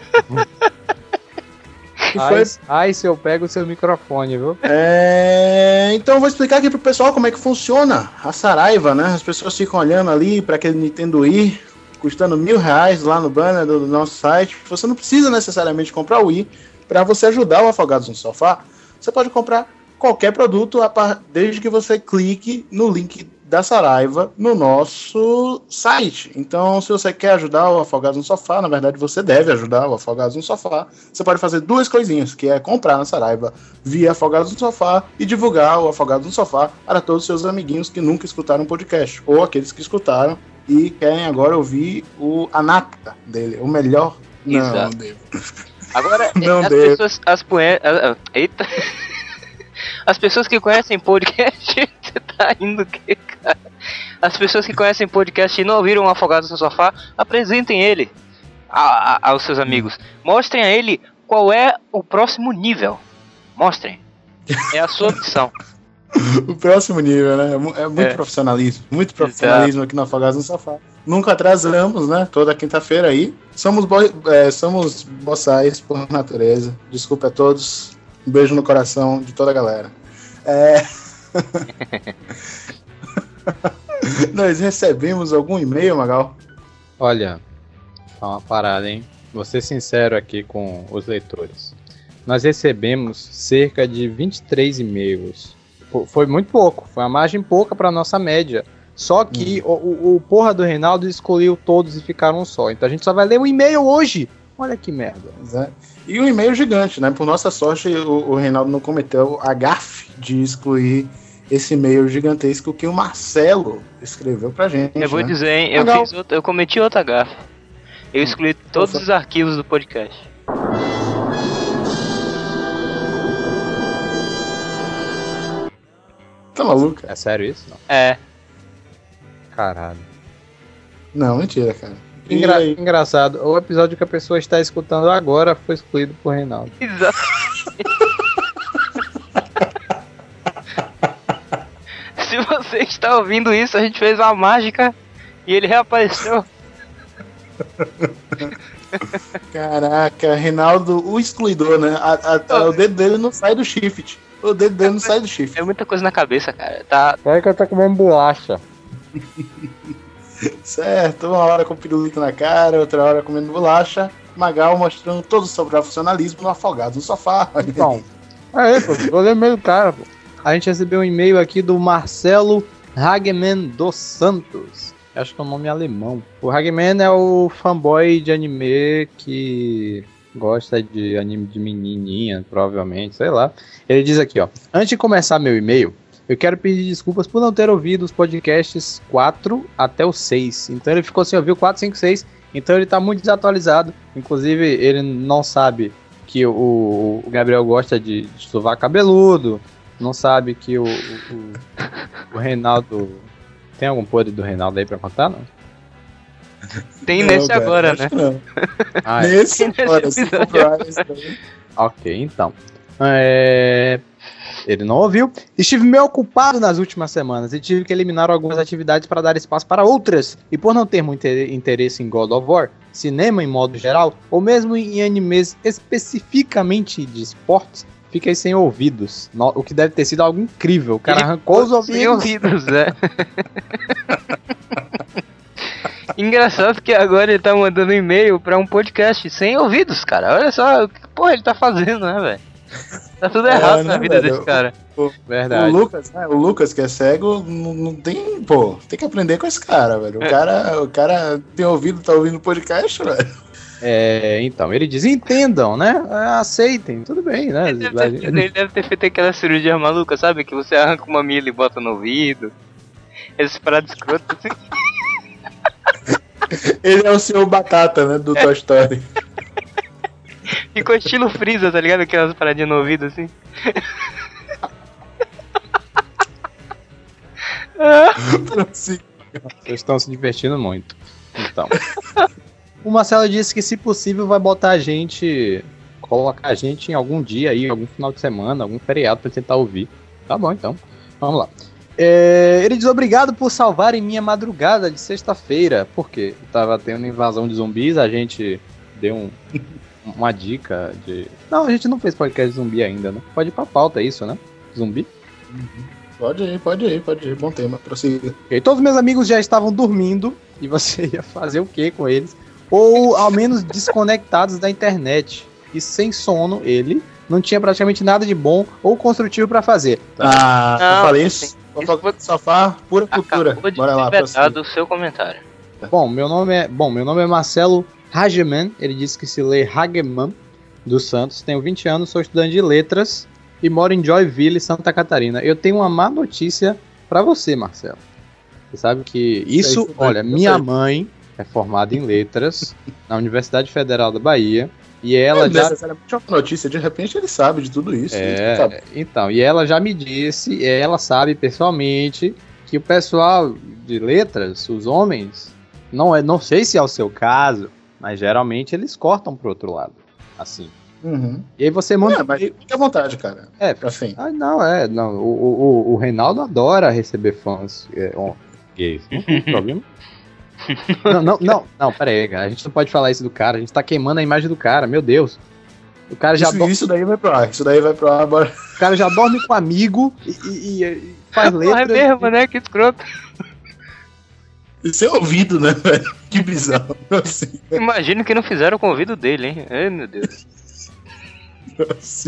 Ai, se eu pego o seu microfone, viu? Então eu vou explicar aqui pro pessoal como é que funciona a Saraiva, né? As pessoas ficam olhando ali para aquele Nintendo Wii, custando R$1.000 lá no banner do nosso site. Você não precisa necessariamente comprar o Wii para você ajudar o Afogados no Sofá. Você pode comprar qualquer produto desde que você clique no link da Saraiva no nosso site. Então, se você quer ajudar o Afogados no Sofá, na verdade você deve ajudar o Afogados no Sofá, você pode fazer duas coisinhas, que é comprar na Saraiva via Afogados no Sofá e divulgar o Afogados no Sofá para todos os seus amiguinhos que nunca escutaram o podcast, ou aqueles que escutaram e querem agora ouvir a nata dele, o melhor. Exato. Não devo. Agora, Não as devo. pessoas... Eita... As pessoas que conhecem podcast... Você tá indo o quê, cara? As pessoas que conhecem podcast e não ouviram Afogados no Sofá, apresentem ele aos seus amigos. Mostrem a ele qual é o próximo nível. Mostrem. É a sua missão. O próximo nível, né? É muito profissionalismo. Muito profissionalismo aqui no Afogados no Sofá. Nunca atrasamos, né? Toda quinta-feira aí. Somos boçais por natureza. Desculpa a todos. Um beijo no coração de toda a galera. Nós recebemos algum e-mail, Magal? Olha, uma parada, hein? Vou ser sincero aqui com os leitores. Nós recebemos cerca de 23 e-mails. Foi muito pouco, foi uma margem pouca para nossa média. Só que o porra do Reinaldo excluiu todos e ficaram um só. Então a gente só vai ler um e-mail hoje. Olha que merda. E um e-mail gigante, né? Por nossa sorte, o Reinaldo não cometeu a gafe de excluir esse e-mail gigantesco que o Marcelo escreveu pra gente. Eu vou dizer, hein? Eu cometi outra gafe. Eu excluí todos os arquivos do podcast. Tá maluco? É sério isso? Não. É. Caralho. Não, mentira, cara. Engraçado, o episódio que a pessoa está escutando agora foi excluído por Reinaldo. Exato. Se você está ouvindo isso, a gente fez uma mágica e ele reapareceu. Caraca, Reinaldo, o excluidor, né? O dedo dele não sai do shift. O dedo dele não sai do shift. É muita coisa na cabeça, cara. Tá. Parece que eu tô comendo bolacha. Certo, uma hora com pirulito na cara, outra hora comendo bolacha. Magal mostrando todo o seu profissionalismo no Afogados no Sofá. Então, eu lembrei do cara, pô. A gente recebeu um e-mail aqui do Marcelo Hageman dos Santos. Acho que é um nome alemão. O Hageman é o fanboy de anime que gosta de anime de menininha, provavelmente, sei lá. Ele diz aqui, ó: antes de começar meu e-mail, eu quero pedir desculpas por não ter ouvido os podcasts 4 até o 6. Então ele ficou sem ouvir o 4, 5, 6. Então ele tá muito desatualizado. Inclusive ele não sabe que o Gabriel gosta de sovaco cabeludo. Não sabe que o Reinaldo... Tem algum podre do Reinaldo aí pra contar, não? Tem nesse cara, agora, né? Nesse agora, se comprar esse daí. Ok, então. Ele não ouviu. Estive meio ocupado nas últimas semanas e tive que eliminar algumas atividades para dar espaço para outras. E por não ter muito interesse em God of War, cinema em modo geral, ou mesmo em animes especificamente de esportes, fiquei sem ouvidos. O que deve ter sido algo incrível. O cara arrancou os ouvidos. Sem ouvidos, é. Engraçado que agora ele tá mandando e-mail pra um podcast sem ouvidos, cara. Olha só o que porra ele tá fazendo, né, velho? Tá tudo errado na vida desse cara. Verdade. O Lucas, que é cego, não tem. Pô, tem que aprender com esse cara, velho. O cara tem ouvido, tá ouvindo podcast, velho. Então, ele diz, entendam, né? Aceitem, tudo bem, né? Ele deve ter feito aquela cirurgia maluca, sabe? Que você arranca uma mamilo e bota no ouvido. Essas paradas escrotas assim. Ele é o senhor Batata, né? Do Toy Story. Ficou estilo Freeza, tá ligado? Aquelas paradinhas no ouvido assim. Vocês estão se divertindo muito. Então. O Marcelo disse que, se possível, vai botar colocar a gente em algum dia aí, algum final de semana, algum feriado pra tentar ouvir. Tá bom, então. Vamos lá. Ele diz, obrigado por salvarem minha madrugada de sexta-feira. Por quê? Tava tendo invasão de zumbis, a gente deu uma dica de... Não, a gente não fez podcast de zumbi ainda, né? Pode ir pra pauta, é isso, né? Zumbi? Pode ir. Bom tema, prossiga. Okay, todos os meus amigos já estavam dormindo, e você ia fazer o que com eles? Ou ao menos desconectados da internet. E sem sono, ele não tinha praticamente nada de bom ou construtivo pra fazer. Eu falei isso. Sofá, pura cultura. Bora lá, prossiga. O seu comentário. Bom, meu nome é Marcelo Hageman. Ele disse que se lê Hageman dos Santos. Tenho 20 anos, sou estudante de letras e moro em Joinville, Santa Catarina. Eu tenho uma má notícia pra você, Marcelo. Você sabe que isso, olha, minha mãe é formada em letras na Universidade Federal da Bahia. E ela necessariamente uma notícia, de repente ele sabe de tudo isso. Sabe. Então, e ela já me disse, ela sabe pessoalmente, que o pessoal de letras, os homens, não sei se é o seu caso, mas geralmente eles cortam pro outro lado, assim. Uhum. E aí você manda... mas fica à vontade, cara. Assim. O Reinaldo adora receber fãs gays, não tem problema. Não, pera aí, cara. A gente não pode falar isso do cara. A gente tá queimando a imagem do cara, meu Deus. O cara já isso daí vai pro ar. Bora. O cara já dorme com amigo e faz letras. É mesmo, né? Que escroto. Isso é ouvido, né, velho? Que bizarro. Assim. Imagino que não fizeram com o ouvido dele, hein? Ai, meu Deus. Assim.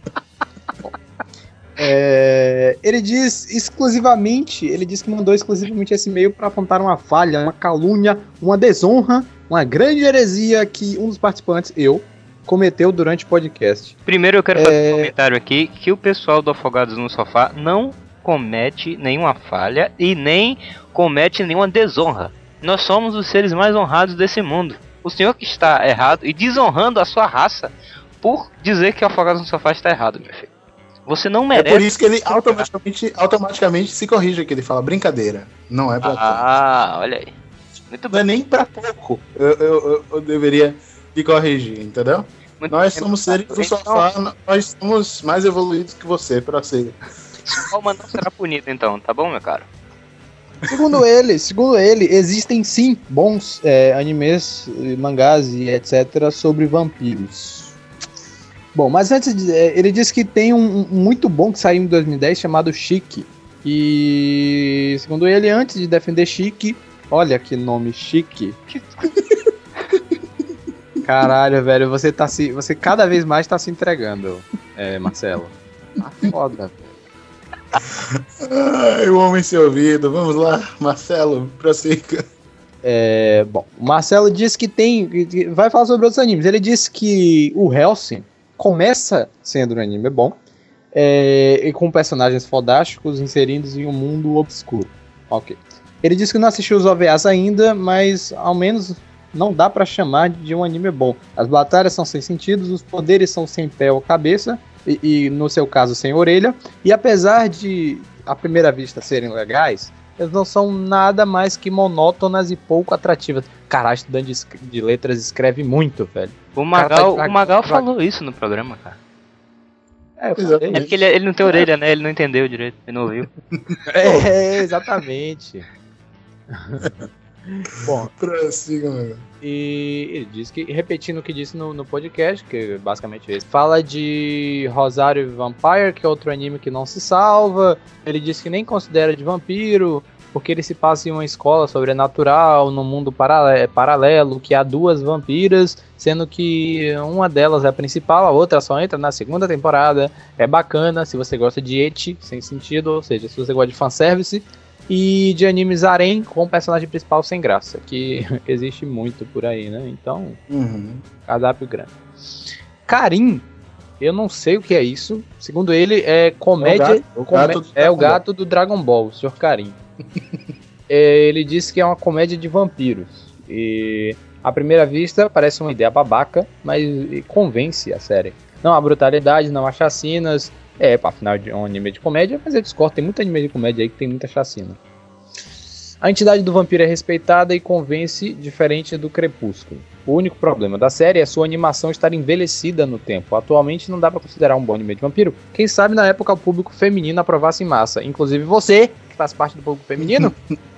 Ele diz que mandou exclusivamente esse e-mail para apontar uma falha, uma calúnia, uma desonra, uma grande heresia que um dos participantes, cometeu durante o podcast. Primeiro eu quero fazer um comentário aqui, que o pessoal do Afogados no Sofá não comete nenhuma falha e nem comete nenhuma desonra. Nós somos os seres mais honrados desse mundo. O senhor que está errado e desonrando a sua raça por dizer que o Afogados no Sofá está errado, meu filho. Você não merece. É por isso que ele automaticamente se corrige, que ele fala brincadeira. Não é pra pouco. Olha aí. Muito bem. Não é nem pra pouco. Eu deveria me corrigir, entendeu? Nós somos seres do sofá, nós somos mais evoluídos que você, pra ser. Palma não será punida então, tá bom, meu caro? Segundo ele, existem sim bons animes, mangás e etc. sobre vampiros. Bom, mas antes, ele disse que tem um muito bom que saiu em 2010 chamado Chique. E, segundo ele, antes de defender Chique, olha que nome Chique. Caralho, velho, você cada vez mais tá se entregando, Marcelo. Tá foda, velho. Ai, o homem sem ouvido. Vamos lá, Marcelo, prossiga. Bom, o Marcelo disse que vai falar sobre outros animes. Ele disse que o Hellsing começa sendo um anime bom, e com personagens fodásticos inseridos em um mundo obscuro. Ok. Ele disse que não assistiu os OVAs ainda, mas ao menos não dá pra chamar de um anime bom. As batalhas são sem sentido, os poderes são sem pé ou cabeça, e no seu caso sem orelha, e apesar de à primeira vista serem legais, eles não são nada mais que monótonas e pouco atrativas. Caralho, estudante de letras escreve muito, velho. O Magal falou isso no programa, cara. É porque ele não tem orelha, né? Ele não entendeu direito, ele não ouviu. Exatamente. Bom, prossiga, mano. E ele diz que, repetindo o que disse no podcast, que basicamente é esse, fala de Rosario Vampire, que é outro anime que não se salva. Ele diz que nem considera de vampiro, porque ele se passa em uma escola sobrenatural, num mundo paralelo, que há duas vampiras, sendo que uma delas é a principal, a outra só entra na segunda temporada. É bacana se você gosta de ecchi, sem sentido, ou seja, se você gosta de fanservice, e de animes harem com o personagem principal sem graça, que existe muito por aí, né? Então, cardápio grande. Karin, eu não sei o que é isso. Segundo ele, é comédia. O gato do Dragon Ball, o Sr. Karin. Ele disse que é uma comédia de vampiros. E à primeira vista parece uma ideia babaca, mas convence a série. Não há brutalidade, não há chacinas. Afinal é um anime de comédia, mas eu discordo, tem muito anime de comédia aí que tem muita chacina. A entidade do vampiro é respeitada e convence, diferente do Crepúsculo. O único problema da série é sua animação estar envelhecida no tempo. Atualmente não dá pra considerar um bom anime de vampiro. Quem sabe na época o público feminino aprovasse em massa. Inclusive você, que faz parte do público feminino.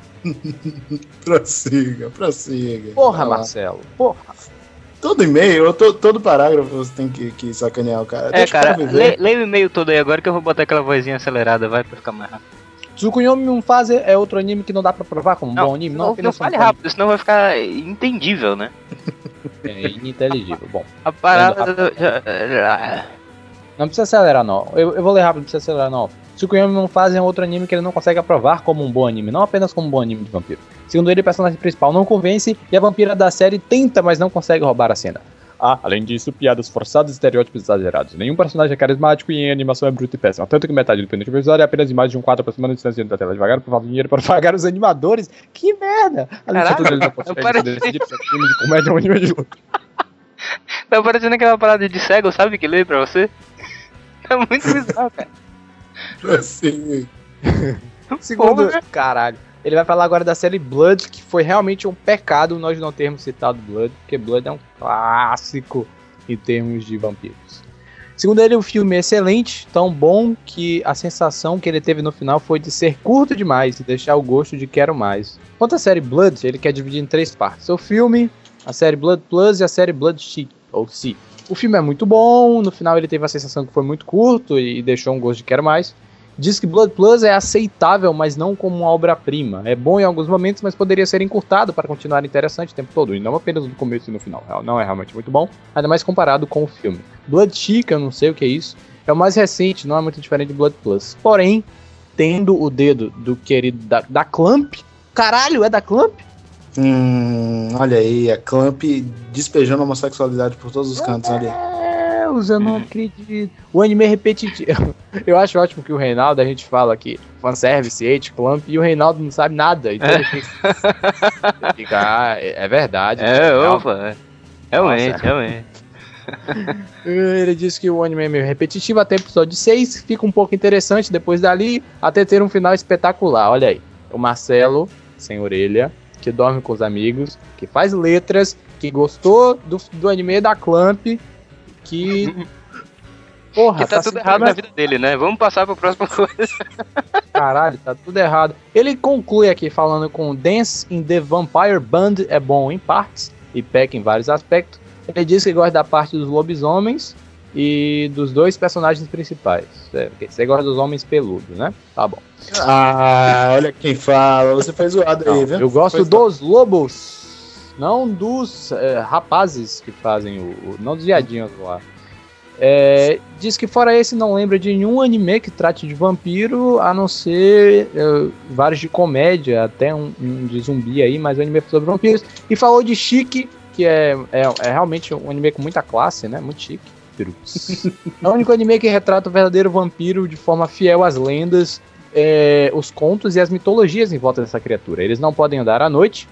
Prossiga. Porra, Marcelo, porra. Todo e-mail, todo parágrafo você tem que sacanear o cara. Cara, leia o e-mail todo aí agora que eu vou botar aquela vozinha acelerada, vai, pra ficar mais rápido. Tsukuyomi Mufasa é outro anime que não dá pra provar como um bom anime? Não fale rápido, senão vai ficar entendível, né? É ininteligível, bom. A parada... Não precisa acelerar, não. Eu vou ler rápido, não precisa acelerar, não. Tsukuyomi Mufasa é outro anime que ele não consegue aprovar como um bom anime, não apenas como um bom anime de vampiro. Segundo ele, o personagem principal não convence e a vampira da série tenta, mas não consegue roubar a cena. Além disso, piadas forçadas e estereótipos exagerados. Nenhum personagem é carismático e em animação é bruto e péssimo. Tanto que metade do episódio é apenas imagem de um quadro aproximando a distância da tela devagar por falta de dinheiro para pagar os animadores. Que merda! Além de tudo, ele não consegue decidir se é um filme de comédia ou um anime de luta. Tá parecendo aquela parada de cego, sabe, que lê pra você? Tá muito bizarro, cara. Sim. Segundo, caralho. Ele vai falar agora da série Blood, que foi realmente um pecado nós não termos citado Blood, porque Blood é um clássico em termos de vampiros. Segundo ele, o filme é excelente, tão bom que a sensação que ele teve no final foi de ser curto demais e deixar o gosto de quero mais. Quanto à série Blood, ele quer dividir em 3 partes. O filme, a série Blood Plus e a série Blood Sea, ou Sea. O filme é muito bom, no final ele teve a sensação que foi muito curto e deixou um gosto de quero mais. Diz que Blood Plus é aceitável, mas não como uma obra-prima. É bom em alguns momentos, mas poderia ser encurtado para continuar interessante o tempo todo, e não apenas no começo e no final. Não é realmente muito bom, ainda mais comparado com o filme. Blood Chica, eu não sei o que é isso, é o mais recente, não é muito diferente de Blood Plus. Porém, tendo o dedo do querido da Clamp, caralho, é da Clamp? Olha aí, a Clamp despejando a homossexualidade por todos os cantos ali. Eu não acredito. O anime é repetitivo. Eu acho ótimo que o Reinaldo, a gente fala aqui fanservice, hate, Clamp, e o Reinaldo não sabe nada. Então ele fica, é verdade. Realmente. Ele disse que o anime é meio repetitivo até o episódio 6, fica um pouco interessante depois dali, até ter um final espetacular. Olha aí, o Marcelo, sem orelha, que dorme com os amigos, que faz letras, que gostou do anime da Clamp, que... Porra, que tá tudo errado na vida dele, né? Vamos passar pra próxima coisa. Caralho, tá tudo errado. Ele conclui aqui falando com Dance in the Vampire Band é bom em partes e peca em vários aspectos. Ele diz que gosta da parte dos lobisomens e dos 2 personagens principais. Você gosta dos homens peludos, né? Tá bom. Olha quem fala. Você fez zoado aí, viu? Eu gosto dos lobos, não dos rapazes que fazem não dos viadinhos lá. Diz que fora esse não lembra de nenhum anime que trate de vampiro, a não ser vários de comédia, até um de zumbi aí, mas o anime sobre vampiros. E falou de Chique, que é realmente um anime com muita classe, né? Muito chique. É o único anime que retrata o verdadeiro vampiro de forma fiel às lendas, os contos e as mitologias em volta dessa criatura. Eles não podem andar à noite.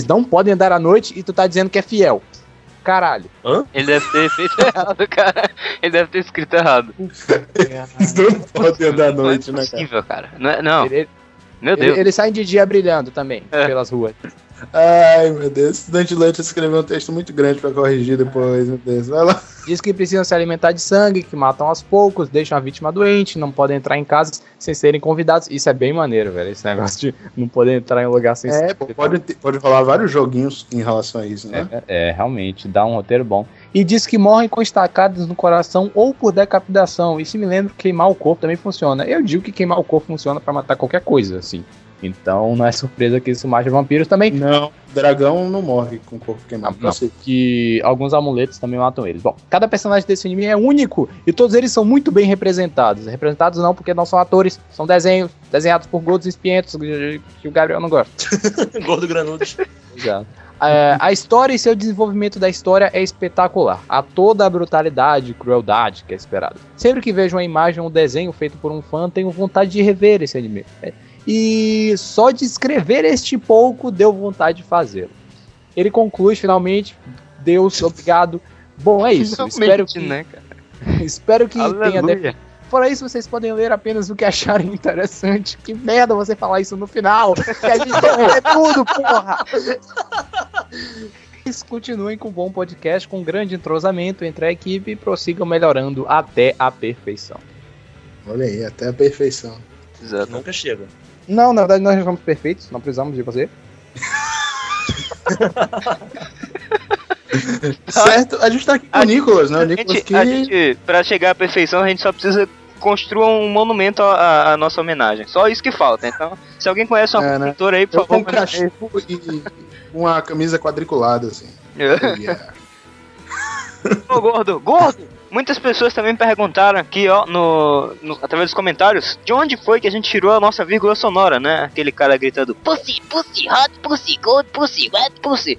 E tu tá dizendo que é fiel. Caralho. Hã? Ele deve ter feito errado, cara. Ele deve ter escrito errado. Eles não podem andar à noite, não é possível, cara. Não. Meu Deus. Eles saem de dia brilhando também, pelas ruas. Ai, meu Deus. Estudante Lante escreveu um texto muito grande pra corrigir depois, meu Deus. Vai lá. Diz que precisam se alimentar de sangue, que matam aos poucos, deixam a vítima doente, não podem entrar em casas sem serem convidados. Isso é bem maneiro, velho. Esse negócio de não poder entrar em lugar sem ser pode rolar vários joguinhos em relação a isso, né? Realmente, dá um roteiro bom. E diz que morrem com estacadas no coração ou por decapitação. E se me lembro, queimar o corpo também funciona. Eu digo que queimar o corpo funciona pra matar qualquer coisa, assim. Então não é surpresa que isso mate vampiros também. Não, dragão não morre com o corpo queimado. Não, que alguns amuletos também matam eles. Bom, cada personagem desse anime é único e todos eles são muito bem representados. Representados não porque não são atores, são desenhos desenhados por gordos espientos que o Gabriel não gosta. Gordo granudos. Exato. A história e seu desenvolvimento da história é espetacular. Há toda a brutalidade e crueldade que é esperado. Sempre que vejo uma imagem ou um desenho feito por um fã, tenho vontade de rever esse anime. E só de escrever este pouco deu vontade de fazê-lo. Ele conclui finalmente, Deus, obrigado. Bom, é isso. Espero que, né, cara? Espero que tenha. Fora isso, vocês podem ler apenas o que acharem interessante. Que merda você falar isso no final. Que a gente é tudo, porra. Continuem com um bom podcast, com um grande entrosamento entre a equipe e prossigam melhorando até a perfeição. Olha aí, até a perfeição. Exato. Nunca chega. Não, na verdade nós já somos perfeitos, não precisamos de você. Certo, a gente tá aqui com o Nicolas, né? O Nicolas a gente, pra chegar à perfeição, a gente só precisa construir um monumento à nossa homenagem. Só isso que falta. Então, se alguém conhece uma pintura aí, por favor. Um cachorro e uma camisa quadriculada, assim. Ô, gordo! Muitas pessoas também perguntaram aqui, ó, através dos comentários, de onde foi que a gente tirou a nossa vírgula sonora, né? Aquele cara gritando, pussy, pussy, hot, pussy, gold, pussy, wet, pussy.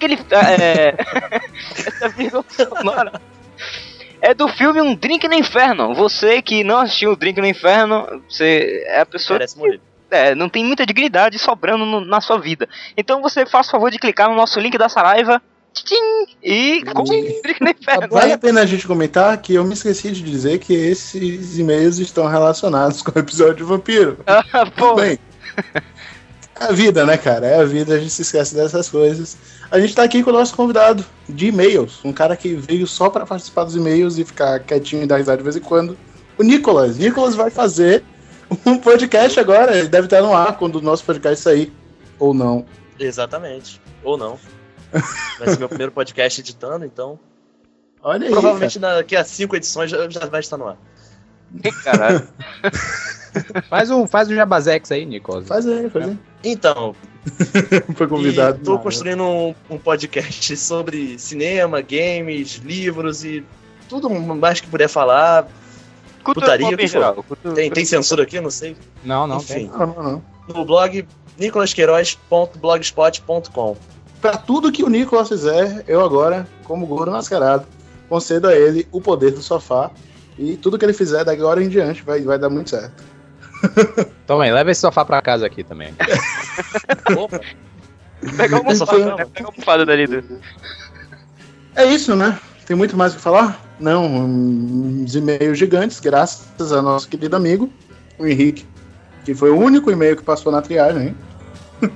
Essa vírgula sonora é do filme Um Drink no Inferno. Você que não assistiu o Drink no Inferno, você é a pessoa que não tem muita dignidade sobrando na sua vida. Então você faz o favor de clicar no nosso link da Saraiva. E vale a pena a gente comentar que eu me esqueci de dizer que esses e-mails estão relacionados com o episódio de Vampiro. Tudo bem. É a vida, né, cara? É a vida, a gente se esquece dessas coisas. A gente tá aqui com o nosso convidado de e-mails, um cara que veio só pra participar dos e-mails e ficar quietinho e dar risada de vez em quando. O Nicolas. Nicolas vai fazer um podcast agora, ele deve estar no ar quando o nosso podcast sair. Ou não. Exatamente. Ou não. Vai ser meu primeiro podcast editando, então. Olha aí. Provavelmente daqui a 5 edições já vai estar no ar. Caralho. Faz um jabazex aí, Nicolas. Faz aí. Então. Foi convidado. Estou construindo um podcast sobre cinema, games, livros e tudo mais que puder falar. Putaria, o que for. Tem censura aqui? Não sei. Não. Enfim. Não. No blog nicolasqueiroz.blogspot.com. Pra tudo que o Nicolas fizer, eu agora, como gordo mascarado, concedo a ele o poder do sofá. E tudo que ele fizer da agora em diante vai dar muito certo. Toma aí, leva esse sofá pra casa aqui também. Opa. Pega uma almofada dali. É isso, né? Tem muito mais o que falar? Não, uns e-mails gigantes, graças ao nosso querido amigo, o Henrique, que foi o único e-mail que passou na triagem, hein?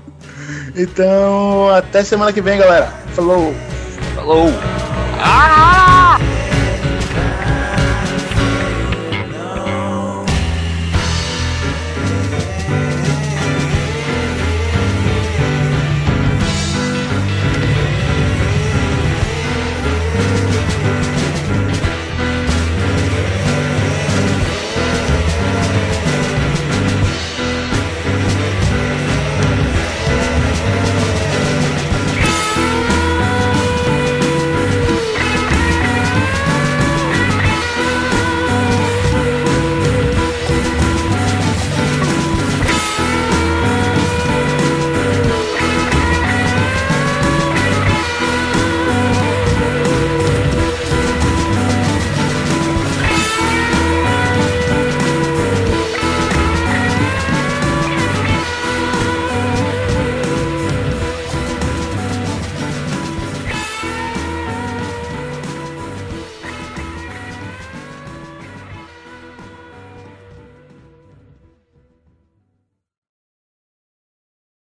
Então, até semana que vem, galera. Falou! Falou! Ah!